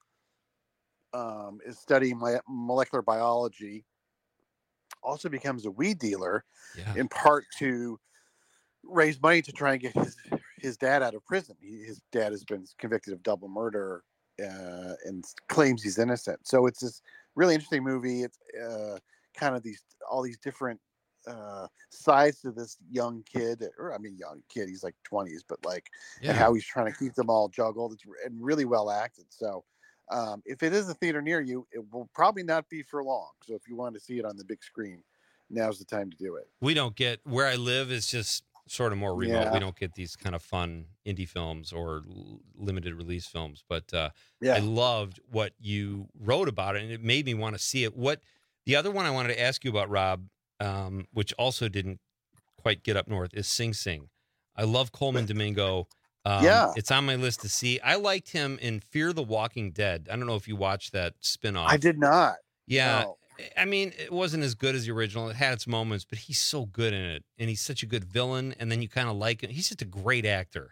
Um, is studying my, molecular biology. Also becomes a weed dealer, yeah. in part to raise money to try and get his his dad out of prison. He, his dad has been convicted of double murder uh, and claims he's innocent. So it's this really interesting movie. It's uh, kind of these all these different uh, sides to this young kid, or I mean, young kid. He's like twenties, but like Yeah. and how he's trying to keep them all juggled. It's and really well acted. So. Um, if it is a theater near you, it will probably not be for long. So if you want to see it on the big screen, now's the time to do it. We don't get where I live is just sort of more remote. Yeah. We don't get these kind of fun indie films or l- limited release films. But uh, Yeah. I loved what you wrote about it, and it made me want to see it. What the other one I wanted to ask you about, Rob, um, which also didn't quite get up north, is Sing Sing. I love Coleman Domingo. Um, Yeah. it's on my list to see. I liked him in Fear the Walking Dead. I don't know if you watched that spinoff. I did not. Yeah. No. I mean, it wasn't as good as the original. It had its moments, but he's so good in it. And he's such a good villain. And then you kind of like him. He's just a great actor.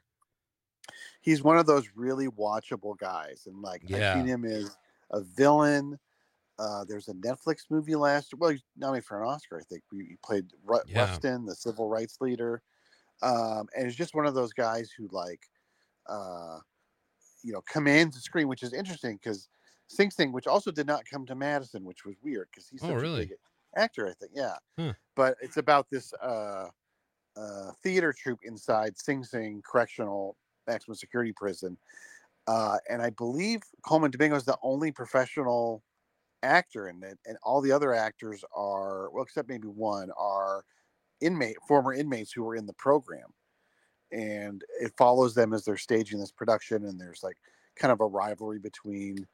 He's one of those really watchable guys. And like, Yeah. I've seen him as a villain. Uh, there's a Netflix movie last well, he's nominated for an Oscar, I think. He he played Ru- Yeah. Rustin, the civil rights leader. Um, and he's just one of those guys who like, uh, you know, commands the screen, which is interesting because Sing Sing, which also did not come to Madison, which was weird because he's Oh, such really? a big actor, I think. Yeah. Huh. But it's about this uh, uh, theater troupe inside Sing Sing Correctional Maximum Security Prison. Uh, and I believe Coleman Domingo is the only professional actor in it. And all the other actors are, well, except maybe one, are inmate, former inmates who were in the program. And it follows them as they're staging this production. And there's like kind of a rivalry between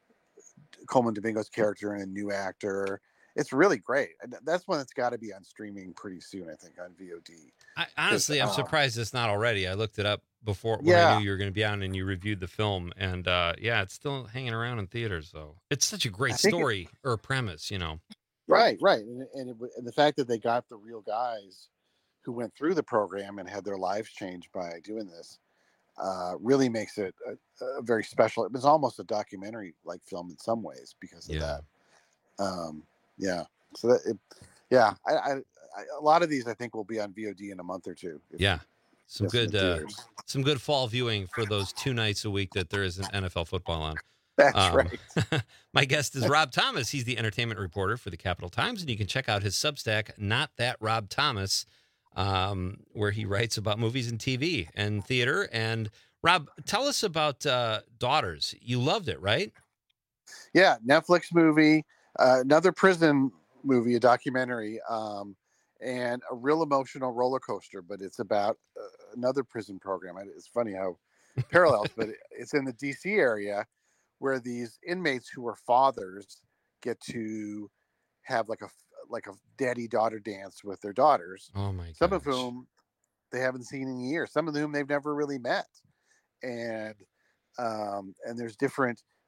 Coleman Domingo's character and a new actor. It's really great. And that's one that's got to be on streaming pretty soon, I think, on V O D. I, honestly, I'm uh, surprised it's not already. I looked it up before when Yeah. I knew you were going to be on and you reviewed the film. And uh, yeah, it's still hanging around in theaters. So it's such a great I think it- story or premise, you know. Right, right. And, and, it, and the fact that they got the real guys who went through the program and had their lives changed by doing this uh, really makes it a, a very special. It was almost a documentary like film in some ways because of Yeah. that. Um, yeah. So that, it, yeah, I, I, I, a lot of these I think will be on V O D in a month or two. if- Yeah. Some Yes, in good, uh, theaters. some good fall viewing for those two nights a week that there isn't N F L football on. That's Um, right. My guest is Rob Thomas. He's the entertainment reporter for the Capital Times, and you can check out his Substack, Not That Rob Thomas, um, where he writes about movies and T V and theater. And Rob, tell us about uh, Daughters. You loved it, right? Yeah, Netflix movie, uh, another prison movie, a documentary, um, and a real emotional roller coaster. But it's about uh, another prison program. And It's funny how parallels, but it- it's in the D C area where these inmates who are fathers get to have like a like a daddy daughter dance with their daughters. Oh my! Some of gosh. whom they haven't seen in years. Some of whom they've never really met, and um, and there's different,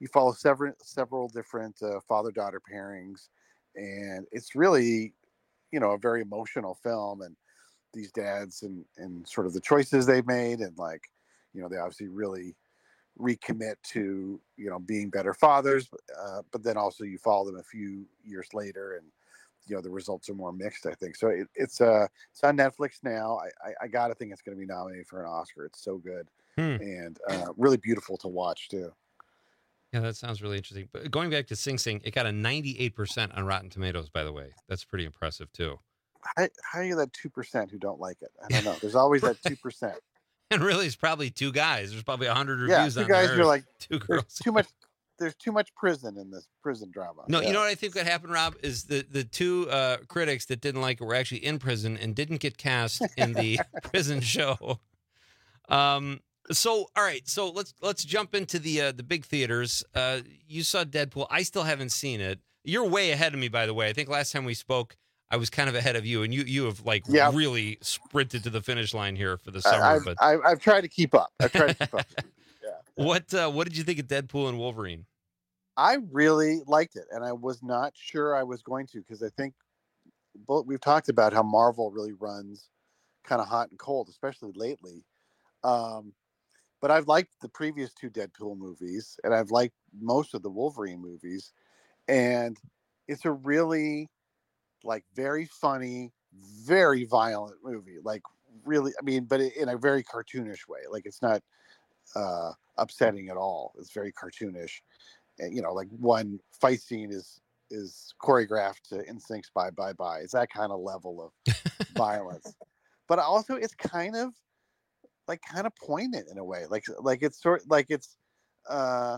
you follow several several different uh, father-daughter pairings, and it's really, you know, a very emotional film, and these dads and and sort of the choices they've made, and like, you know, they obviously really recommit to, you know, being better fathers, uh, but then also you follow them a few years later, and you know, the results are more mixed, I think. So it, it's uh it's on Netflix now. I I, I gotta think it's going to be nominated for an Oscar. It's so good. Hmm. And uh, really beautiful to watch too. Yeah, that sounds really interesting. But going back to Sing Sing, it got a ninety-eight percent on Rotten Tomatoes, by the way. That's pretty impressive too. How, how are you that two percent who don't like it? I don't know. There's always that two percent. And really, it's probably two guys. There's probably one hundred Yeah, reviews two on guys there. are like, two there's girls. too much. There's too much prison in this prison drama. No, Yeah. you know what I think what happened, Rob, is the, the two uh, critics that didn't like it were actually in prison and didn't get cast in the prison show. Um. So, all right. So let's let's jump into the uh, the big theaters. Uh, you saw Deadpool. I still haven't seen it. You're way ahead of me, by the way. I think last time we spoke, I was kind of ahead of you, and you you have like Yeah. really sprinted to the finish line here for the summer. I, I've, but I've, I've tried to keep up. I've tried to keep up. what uh, what did you think of Deadpool and Wolverine? I really liked it, and I was not sure I was going to, because I think both, we've talked about how Marvel really runs kind of hot and cold, especially lately. Um, but I've liked the previous two Deadpool movies, and I've liked most of the Wolverine movies, and it's a really like very funny, very violent movie. Like really, I mean, but in a very cartoonish way. Like it's not uh, upsetting at all. It's very cartoonish. And, you know, like one fight scene is is choreographed to Instinct's Bye Bye Bye. It's that kind of level of violence. But also it's kind of like kind of poignant in a way. Like like it's sort like it's uh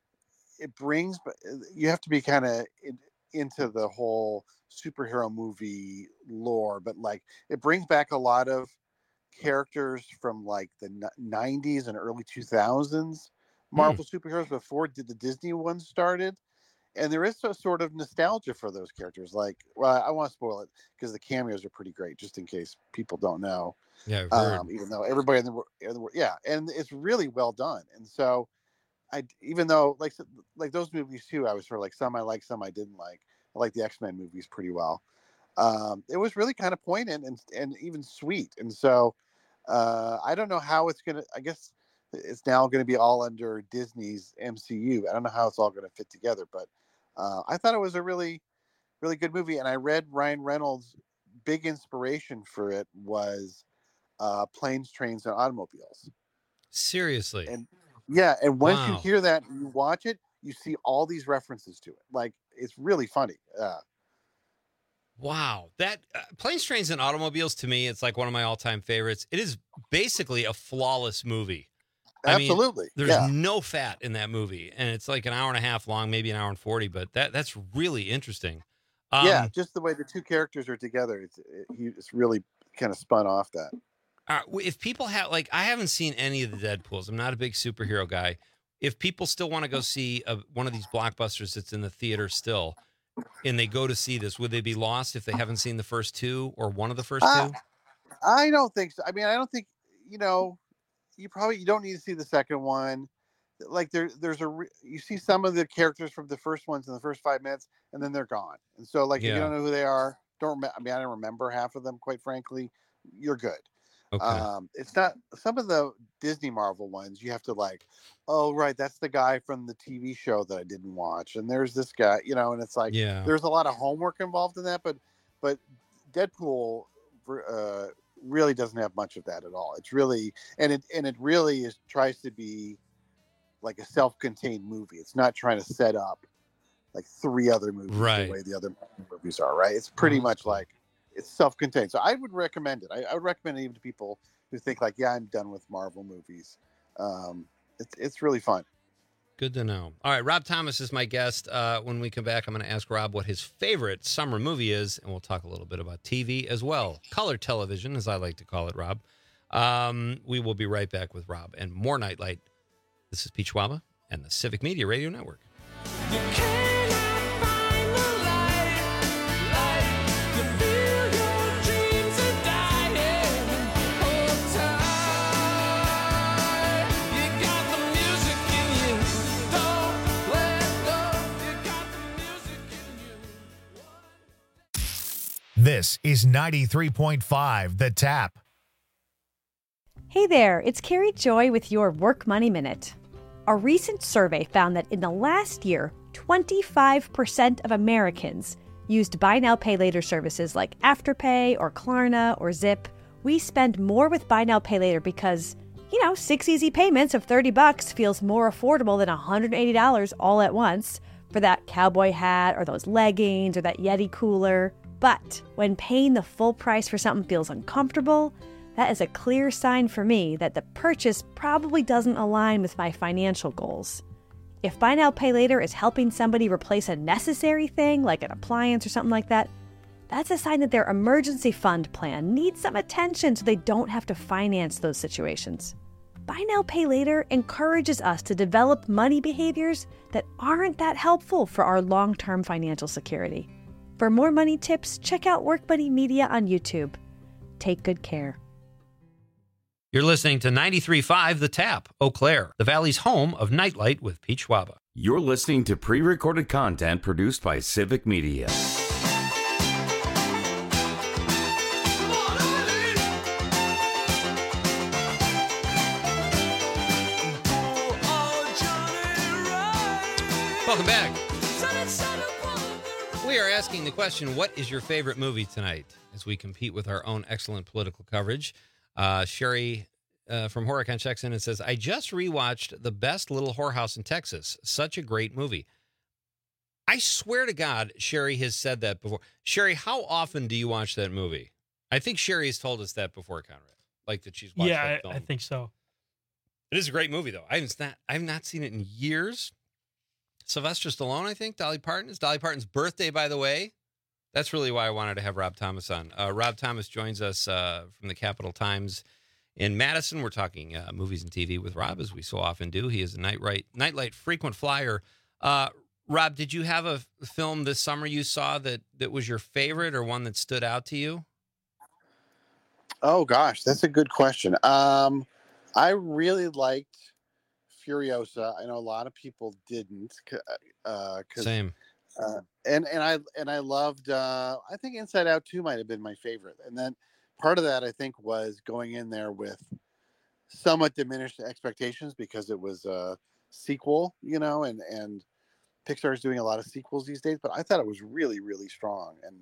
it brings, you have to be kind of in, into the whole superhero movie lore, but like it brings back a lot of characters from like the nineties and early two thousands Marvel hmm. superheroes before did the Disney ones started, and there is a sort of nostalgia for those characters. Like, well, I want to spoil it because the cameos are pretty great, just in case people don't know. Yeah, I've heard. Um, even though everybody in the, in the yeah, and it's really well done. And so, I even though like like those movies too, I was sort of like some I like, some I didn't like. I like the X-Men movies pretty well. Um, it was really kind of poignant and and even sweet. And so, uh, I don't know how it's gonna. I guess. It's now going to be all under Disney's M C U. I don't know how it's all going to fit together, but uh, I thought it was a really, really good movie. And I read Ryan Reynolds' big inspiration for it was uh, Planes, Trains, and Automobiles. Seriously? And yeah, and once wow. you hear that and you watch it, you see all these references to it. Like, it's really funny. Uh, Wow, that uh, Planes, Trains, and Automobiles to me, it's like one of my all-time favorites. It is basically a flawless movie. Absolutely. I mean, there's yeah. no fat in that movie, and it's like an hour and a half long, maybe an hour and forty. But that that's really interesting. Um, yeah, just the way the two characters are together, it's it, it's really kind of spun off that. Uh, if people have like, I haven't seen any of the Deadpools. I'm not a big superhero guy. If people still want to go see a, one of these blockbusters that's in the theater still, and they go to see this, would they be lost if they haven't seen the first two or one of the first uh, two? I don't think so. I mean, I don't think you know. You probably you don't need to see the second one. Like there, there's a re- you see some of the characters from the first ones in the first five minutes, and then they're gone. And so, like, yeah. if you don't know who they are, don't. Rem- I mean, I don't remember half of them, quite frankly. You're good. Okay. Um, it's not some of the Disney Marvel ones. You have to like, oh right, that's the guy from the T V show that I didn't watch, and there's this guy, you know, and it's like, yeah. there's a lot of homework involved in that. But, but Deadpool. Uh, really doesn't have much of that at all. It's really and it and it really is tries to be like a self-contained movie. It's not trying to set up like three other movies right. the way the other movies are, right? It's pretty oh, much cool. like it's self-contained. So I would recommend it. I, I would recommend it even to people who think like, yeah, I'm done with Marvel movies. Um, it's it's really fun. Good to know. All right, Rob Thomas is my guest. Uh, when we come back, I'm going to ask Rob what his favorite summer movie is, and we'll talk a little bit about T V as well. Color television, as I like to call it, Rob. Um, we will be right back with Rob and more Nightlight. This is Pete Schwaba and the Civic Media Radio Network. This is ninety-three point five The Tap. Hey there, it's Carrie Joy with your Work Money Minute. A recent survey found that in the last year, twenty-five percent of Americans used buy now, pay later services like Afterpay or Klarna or Zip. We spend more with buy now, pay later because, you know, six easy payments of thirty bucks feels more affordable than one hundred eighty dollars all at once for that cowboy hat or those leggings or that Yeti cooler. But when paying the full price for something feels uncomfortable, that is a clear sign for me that the purchase probably doesn't align with my financial goals. If buy now, pay later is helping somebody replace a necessary thing like an appliance or something like that, that's a sign that their emergency fund plan needs some attention so they don't have to finance those situations. Buy now, pay later encourages us to develop money behaviors that aren't that helpful for our long-term financial security. For more money tips, check out Work Money Media on YouTube. Take good care. You're listening to ninety-three point five The Tap, Eau Claire, the Valley's home of Nightlight with Pete Schwaba. You're listening to pre-recorded content produced by Civic Media. Welcome back. We are asking the question, what is your favorite movie tonight? As we compete with our own excellent political coverage. Uh, Sherry uh, from Horicon checks in and says, I just rewatched The Best Little Whorehouse in Texas. Such a great movie. I swear to God, Sherry has said that before. Sherry, how often do you watch that movie? I think Sherry has told us that before, Conrad. Like that she's watched yeah, that I, film. I think so. It is a great movie, though. I haven't not, I have not seen it in years. Sylvester Stallone, I think. Dolly Parton. It's Dolly Parton's birthday, by the way. That's really why I wanted to have Rob Thomas on. Uh, Rob Thomas joins us uh, from the Capital Times in Madison. We're talking uh, movies and T V with Rob, as we so often do. He is a Nightlight, Nightlight frequent flyer. Uh, Rob, did you have a film this summer you saw that, that was your favorite or one that stood out to you? Oh, gosh, that's a good question. Um, I really liked Furiosa. I know a lot of people didn't. Uh, cause, Same. Uh, and and I and I loved. Uh, I think Inside Out two might have been my favorite. And then part of that I think was going in there with somewhat diminished expectations because it was a sequel, you know, and and Pixar is doing a lot of sequels these days. But I thought it was really really strong and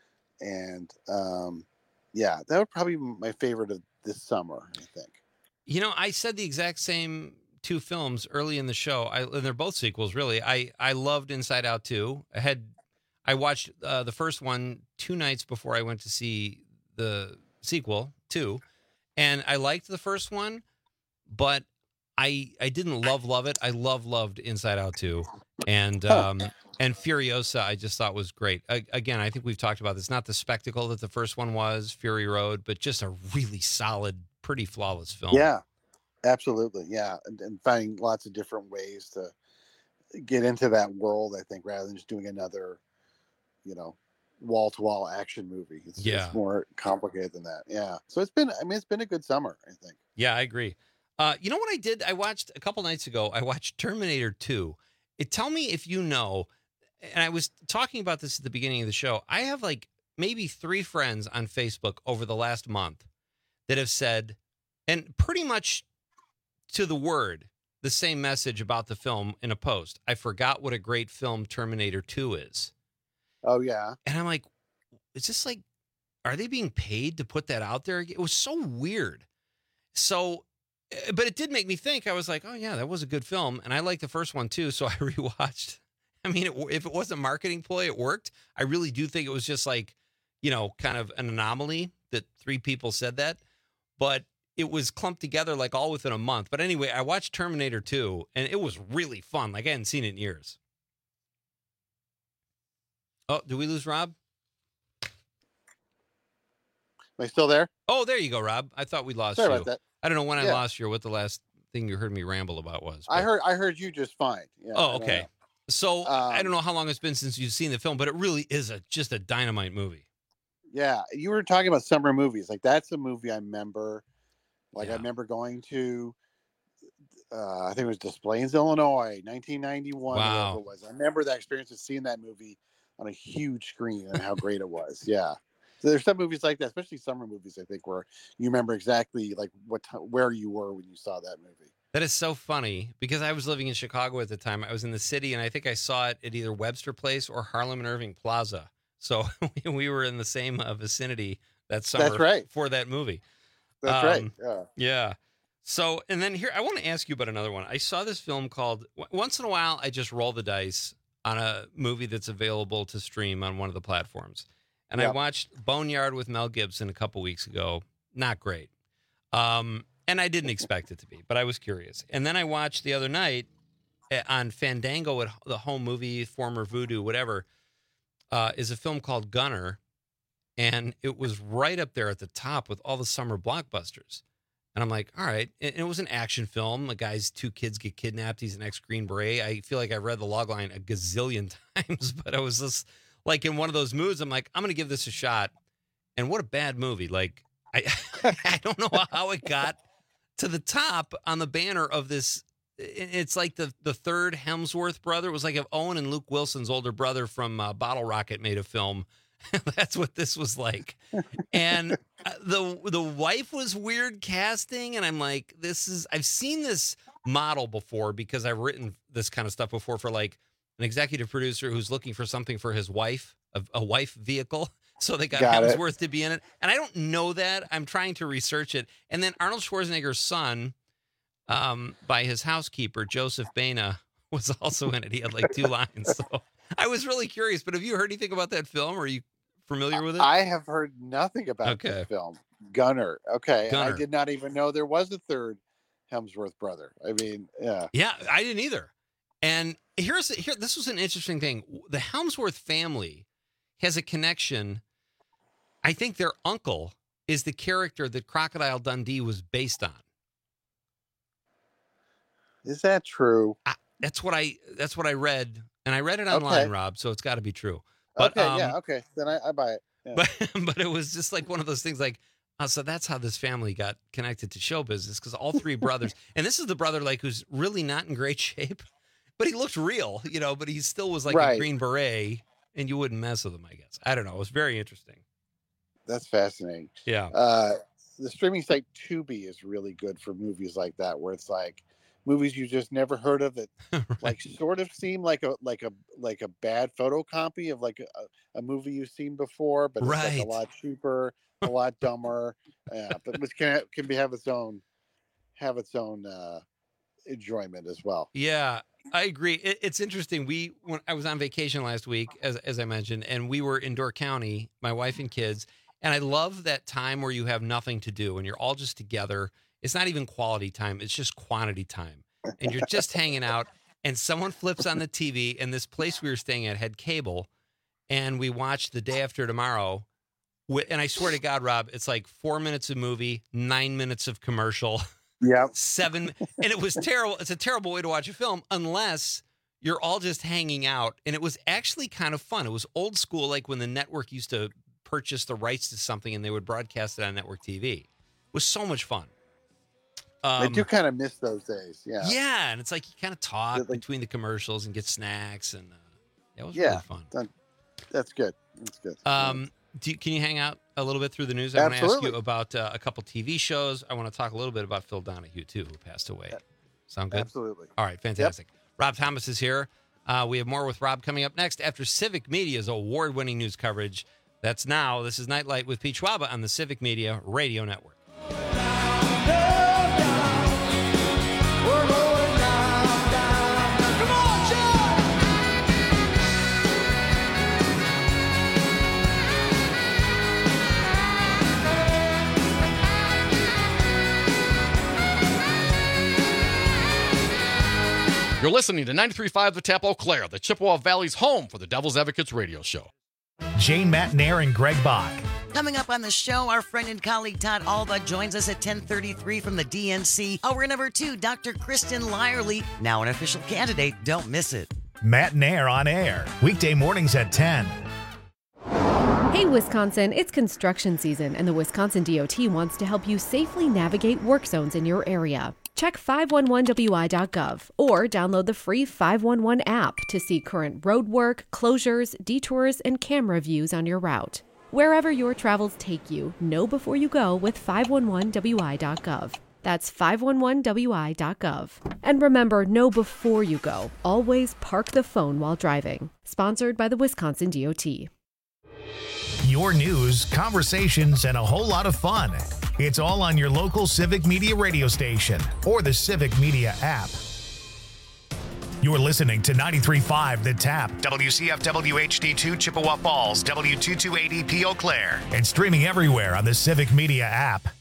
and um, yeah, that would probably be my favorite of this summer, I think. You know, I said the exact same two films early in the show. I, and they're both sequels, really. I, I loved Inside Out two. I had I watched uh, the first one two nights before I went to see the sequel two, and I liked the first one, but I I didn't love love it. I love loved Inside Out two, and um and Furiosa I just thought was great. I, again, I think we've talked about this. Not the spectacle that the first one was, Fury Road, but just a really solid, pretty flawless film. Yeah. Absolutely, yeah, and, and finding lots of different ways to get into that world. I think rather than just doing another, you know, wall-to-wall action movie. It's yeah. just more complicated than that. Yeah, so it's been. I mean, it's been a good summer, I think. Yeah, I agree. Uh, you know what I did? I watched a couple nights ago. I watched Terminator two. It tell me if you know. And I was talking about this at the beginning of the show. I have like maybe three friends on Facebook over the last month that have said, and pretty much to the word, the same message about the film in a post. I forgot what a great film Terminator two is. Oh, yeah. And I'm like, is this like, are they being paid to put that out there? It was so weird. So, but it did make me think. I was like, oh, yeah, that was a good film. And I liked the first one, too. So I rewatched. I mean, it, if it wasn't a marketing ploy, it worked. I really do think it was just like, you know, kind of an anomaly that three people said that. But it was clumped together like all within a month. But anyway, I watched Terminator two, and it was really fun. Like I hadn't seen it in years. Oh, did we lose Rob? Am I still there? Oh, there you go, Rob. I thought we lost Sorry you. about that. I don't know when I Yeah. lost you or what the last thing you heard me ramble about was. I but- heard. I heard you just fine. Yeah, Oh, I don't okay. know. So I Um, don't know how long it's been since you've seen the film, but it really is a just a dynamite movie. Yeah, you were talking about summer movies. Like that's a movie I remember. Like I remember going to. Uh, I think it was Des Plaines, Illinois, nineteen ninety-one. Wow. Whatever it was. I remember that experience of seeing that movie on a huge screen and how great it was. Yeah. So there's some movies like that, especially summer movies, I think, where you remember exactly like what t- where you were when you saw that movie. That is so funny because I was living in Chicago at the time. I was in the city, and I think I saw it at either Webster Place or Harlem and Irving Plaza. So we were in the same uh, vicinity that summer That's right. for that movie. That's Um, right. Yeah. Yeah. So, and then here, I want to ask you about another one. I saw this film called, once in a while, I just roll the dice on a movie that's available to stream on one of the platforms. And I Yep. watched Boneyard with Mel Gibson a couple weeks ago. Not great. Um, and I didn't expect it to be, but I was curious. And then I watched the other night uh, on Fandango at the home movie, former Voodoo, whatever, uh, is a film called Gunner. And it was right up there at the top with all the summer blockbusters. And I'm like, all right. And it was an action film. The guy's two kids get kidnapped. He's an ex-Green Beret. I feel like I read the log line a gazillion times, but I was just like in one of those moods. I'm like, I'm going to give this a shot. And what a bad movie. Like, I, I don't know how it got to the top on the banner of this. It's like the, the third Hemsworth brother. It was like if Owen and Luke Wilson's older brother from uh, Bottle Rocket made a film. That's what this was like. And the the wife was weird casting, and I'm like, this is I've seen this model before because I've written this kind of stuff before for like an executive producer who's looking for something for his wife, a, a wife vehicle. So they got, Got it. Hemsworth to be in it. And I don't know that. I'm trying to research it. And then Arnold Schwarzenegger's son, um, by his housekeeper, Joseph Baina, was also in it. He had like two lines. So I was really curious, but have you heard anything about that film? Or are you familiar with it? I have heard nothing about Okay. this film. Gunner. Okay. And Gunner. I did not even know there was a third Hemsworth brother. I mean, yeah. Yeah, I didn't either. And here's here. This was an interesting thing. The Helmsworth family has a connection. I think their uncle is the character that Crocodile Dundee was based on. Is that true? I, that's what I. That's what I read, and I read it online, Okay. Rob. So it's got to be true. But, okay. um, yeah. Okay. Then I, I buy it. Yeah. But but it was just like one of those things. Like, oh, so that's how this family got connected to show business because all three brothers, and this is the brother like who's really not in great shape, but he looked real, you know. But he still was like a Right. Green Beret, and you wouldn't mess with him. I guess I don't know. It was very interesting. That's fascinating. Yeah. Uh, the streaming site Tubi is really good for movies like that, where it's like movies you just never heard of that, like sort of seem like a like a like a bad photocopy of like a, a movie you've seen before, but it's like Right. a lot cheaper, a lot dumber. Yeah, but which can can be have its own have its own uh, enjoyment as well. Yeah, I agree. It, it's interesting. We when I was on vacation last week, as as I mentioned, and we were in Door County, my wife and kids, and I love that time where you have nothing to do and you're all just together. It's not even quality time; it's just quantity time, and you're just hanging out. And someone flips on the T V, and this place we were staying at had cable, and we watched The Day After Tomorrow. Wi- And I swear to God, Rob, it's like four minutes of movie, nine minutes of commercial. Yeah. Seven. And it was terrible. It's a terrible way to watch a film unless you're all just hanging out. And it was actually kind of fun. It was old school, like when the network used to purchase the rights to something and they would broadcast it on network T V. It was so much fun. I Um, do kind of miss those days. Yeah. yeah. And it's like you kind of talk Like- between the commercials and get snacks. And uh, it was Yeah. really fun. That, that's good. That's good. Um, do you, can you hang out a little bit through the news? I want to ask Absolutely. you about uh, a couple T V shows. I want to talk a little bit about Phil Donahue, too, who passed away. Sound good? Absolutely. All right, fantastic. Rob Thomas is here. Uh, we have more with Rob coming up next after Civic Media's award-winning news coverage. That's now. This is Nightlight with Pete Schwaba on the Civic Media Radio Network. You're listening to ninety-three point five The Tap Eau Claire, the Chippewa Valley's home for the Devil's Advocates radio show. Jane Matnair and Greg Bach. Coming up on the show, our friend and colleague Todd Alba joins us at ten thirty-three from the D N C. Hour number two, Doctor Kristen Lyerly, now an official candidate. Don't miss it. Matnair on air. Weekday mornings at ten. Hey, Wisconsin, it's construction season, and the Wisconsin D O T wants to help you safely navigate work zones in your area. Check five one one W I dot gov or download the free five one one app to see current road work, closures, detours, and camera views on your route. Wherever your travels take you, know before you go with five one one W I dot gov. That's five one one W I dot gov. And remember, know before you go. Always park the phone while driving. Sponsored by the Wisconsin D O T. Your news, conversations, and a whole lot of fun. It's all on your local Civic Media radio station or the Civic Media app. You're listening to ninety-three point five The Tap, W C F W H D two Chippewa Falls, W two two eight E P Eau Claire, and streaming everywhere on the Civic Media app.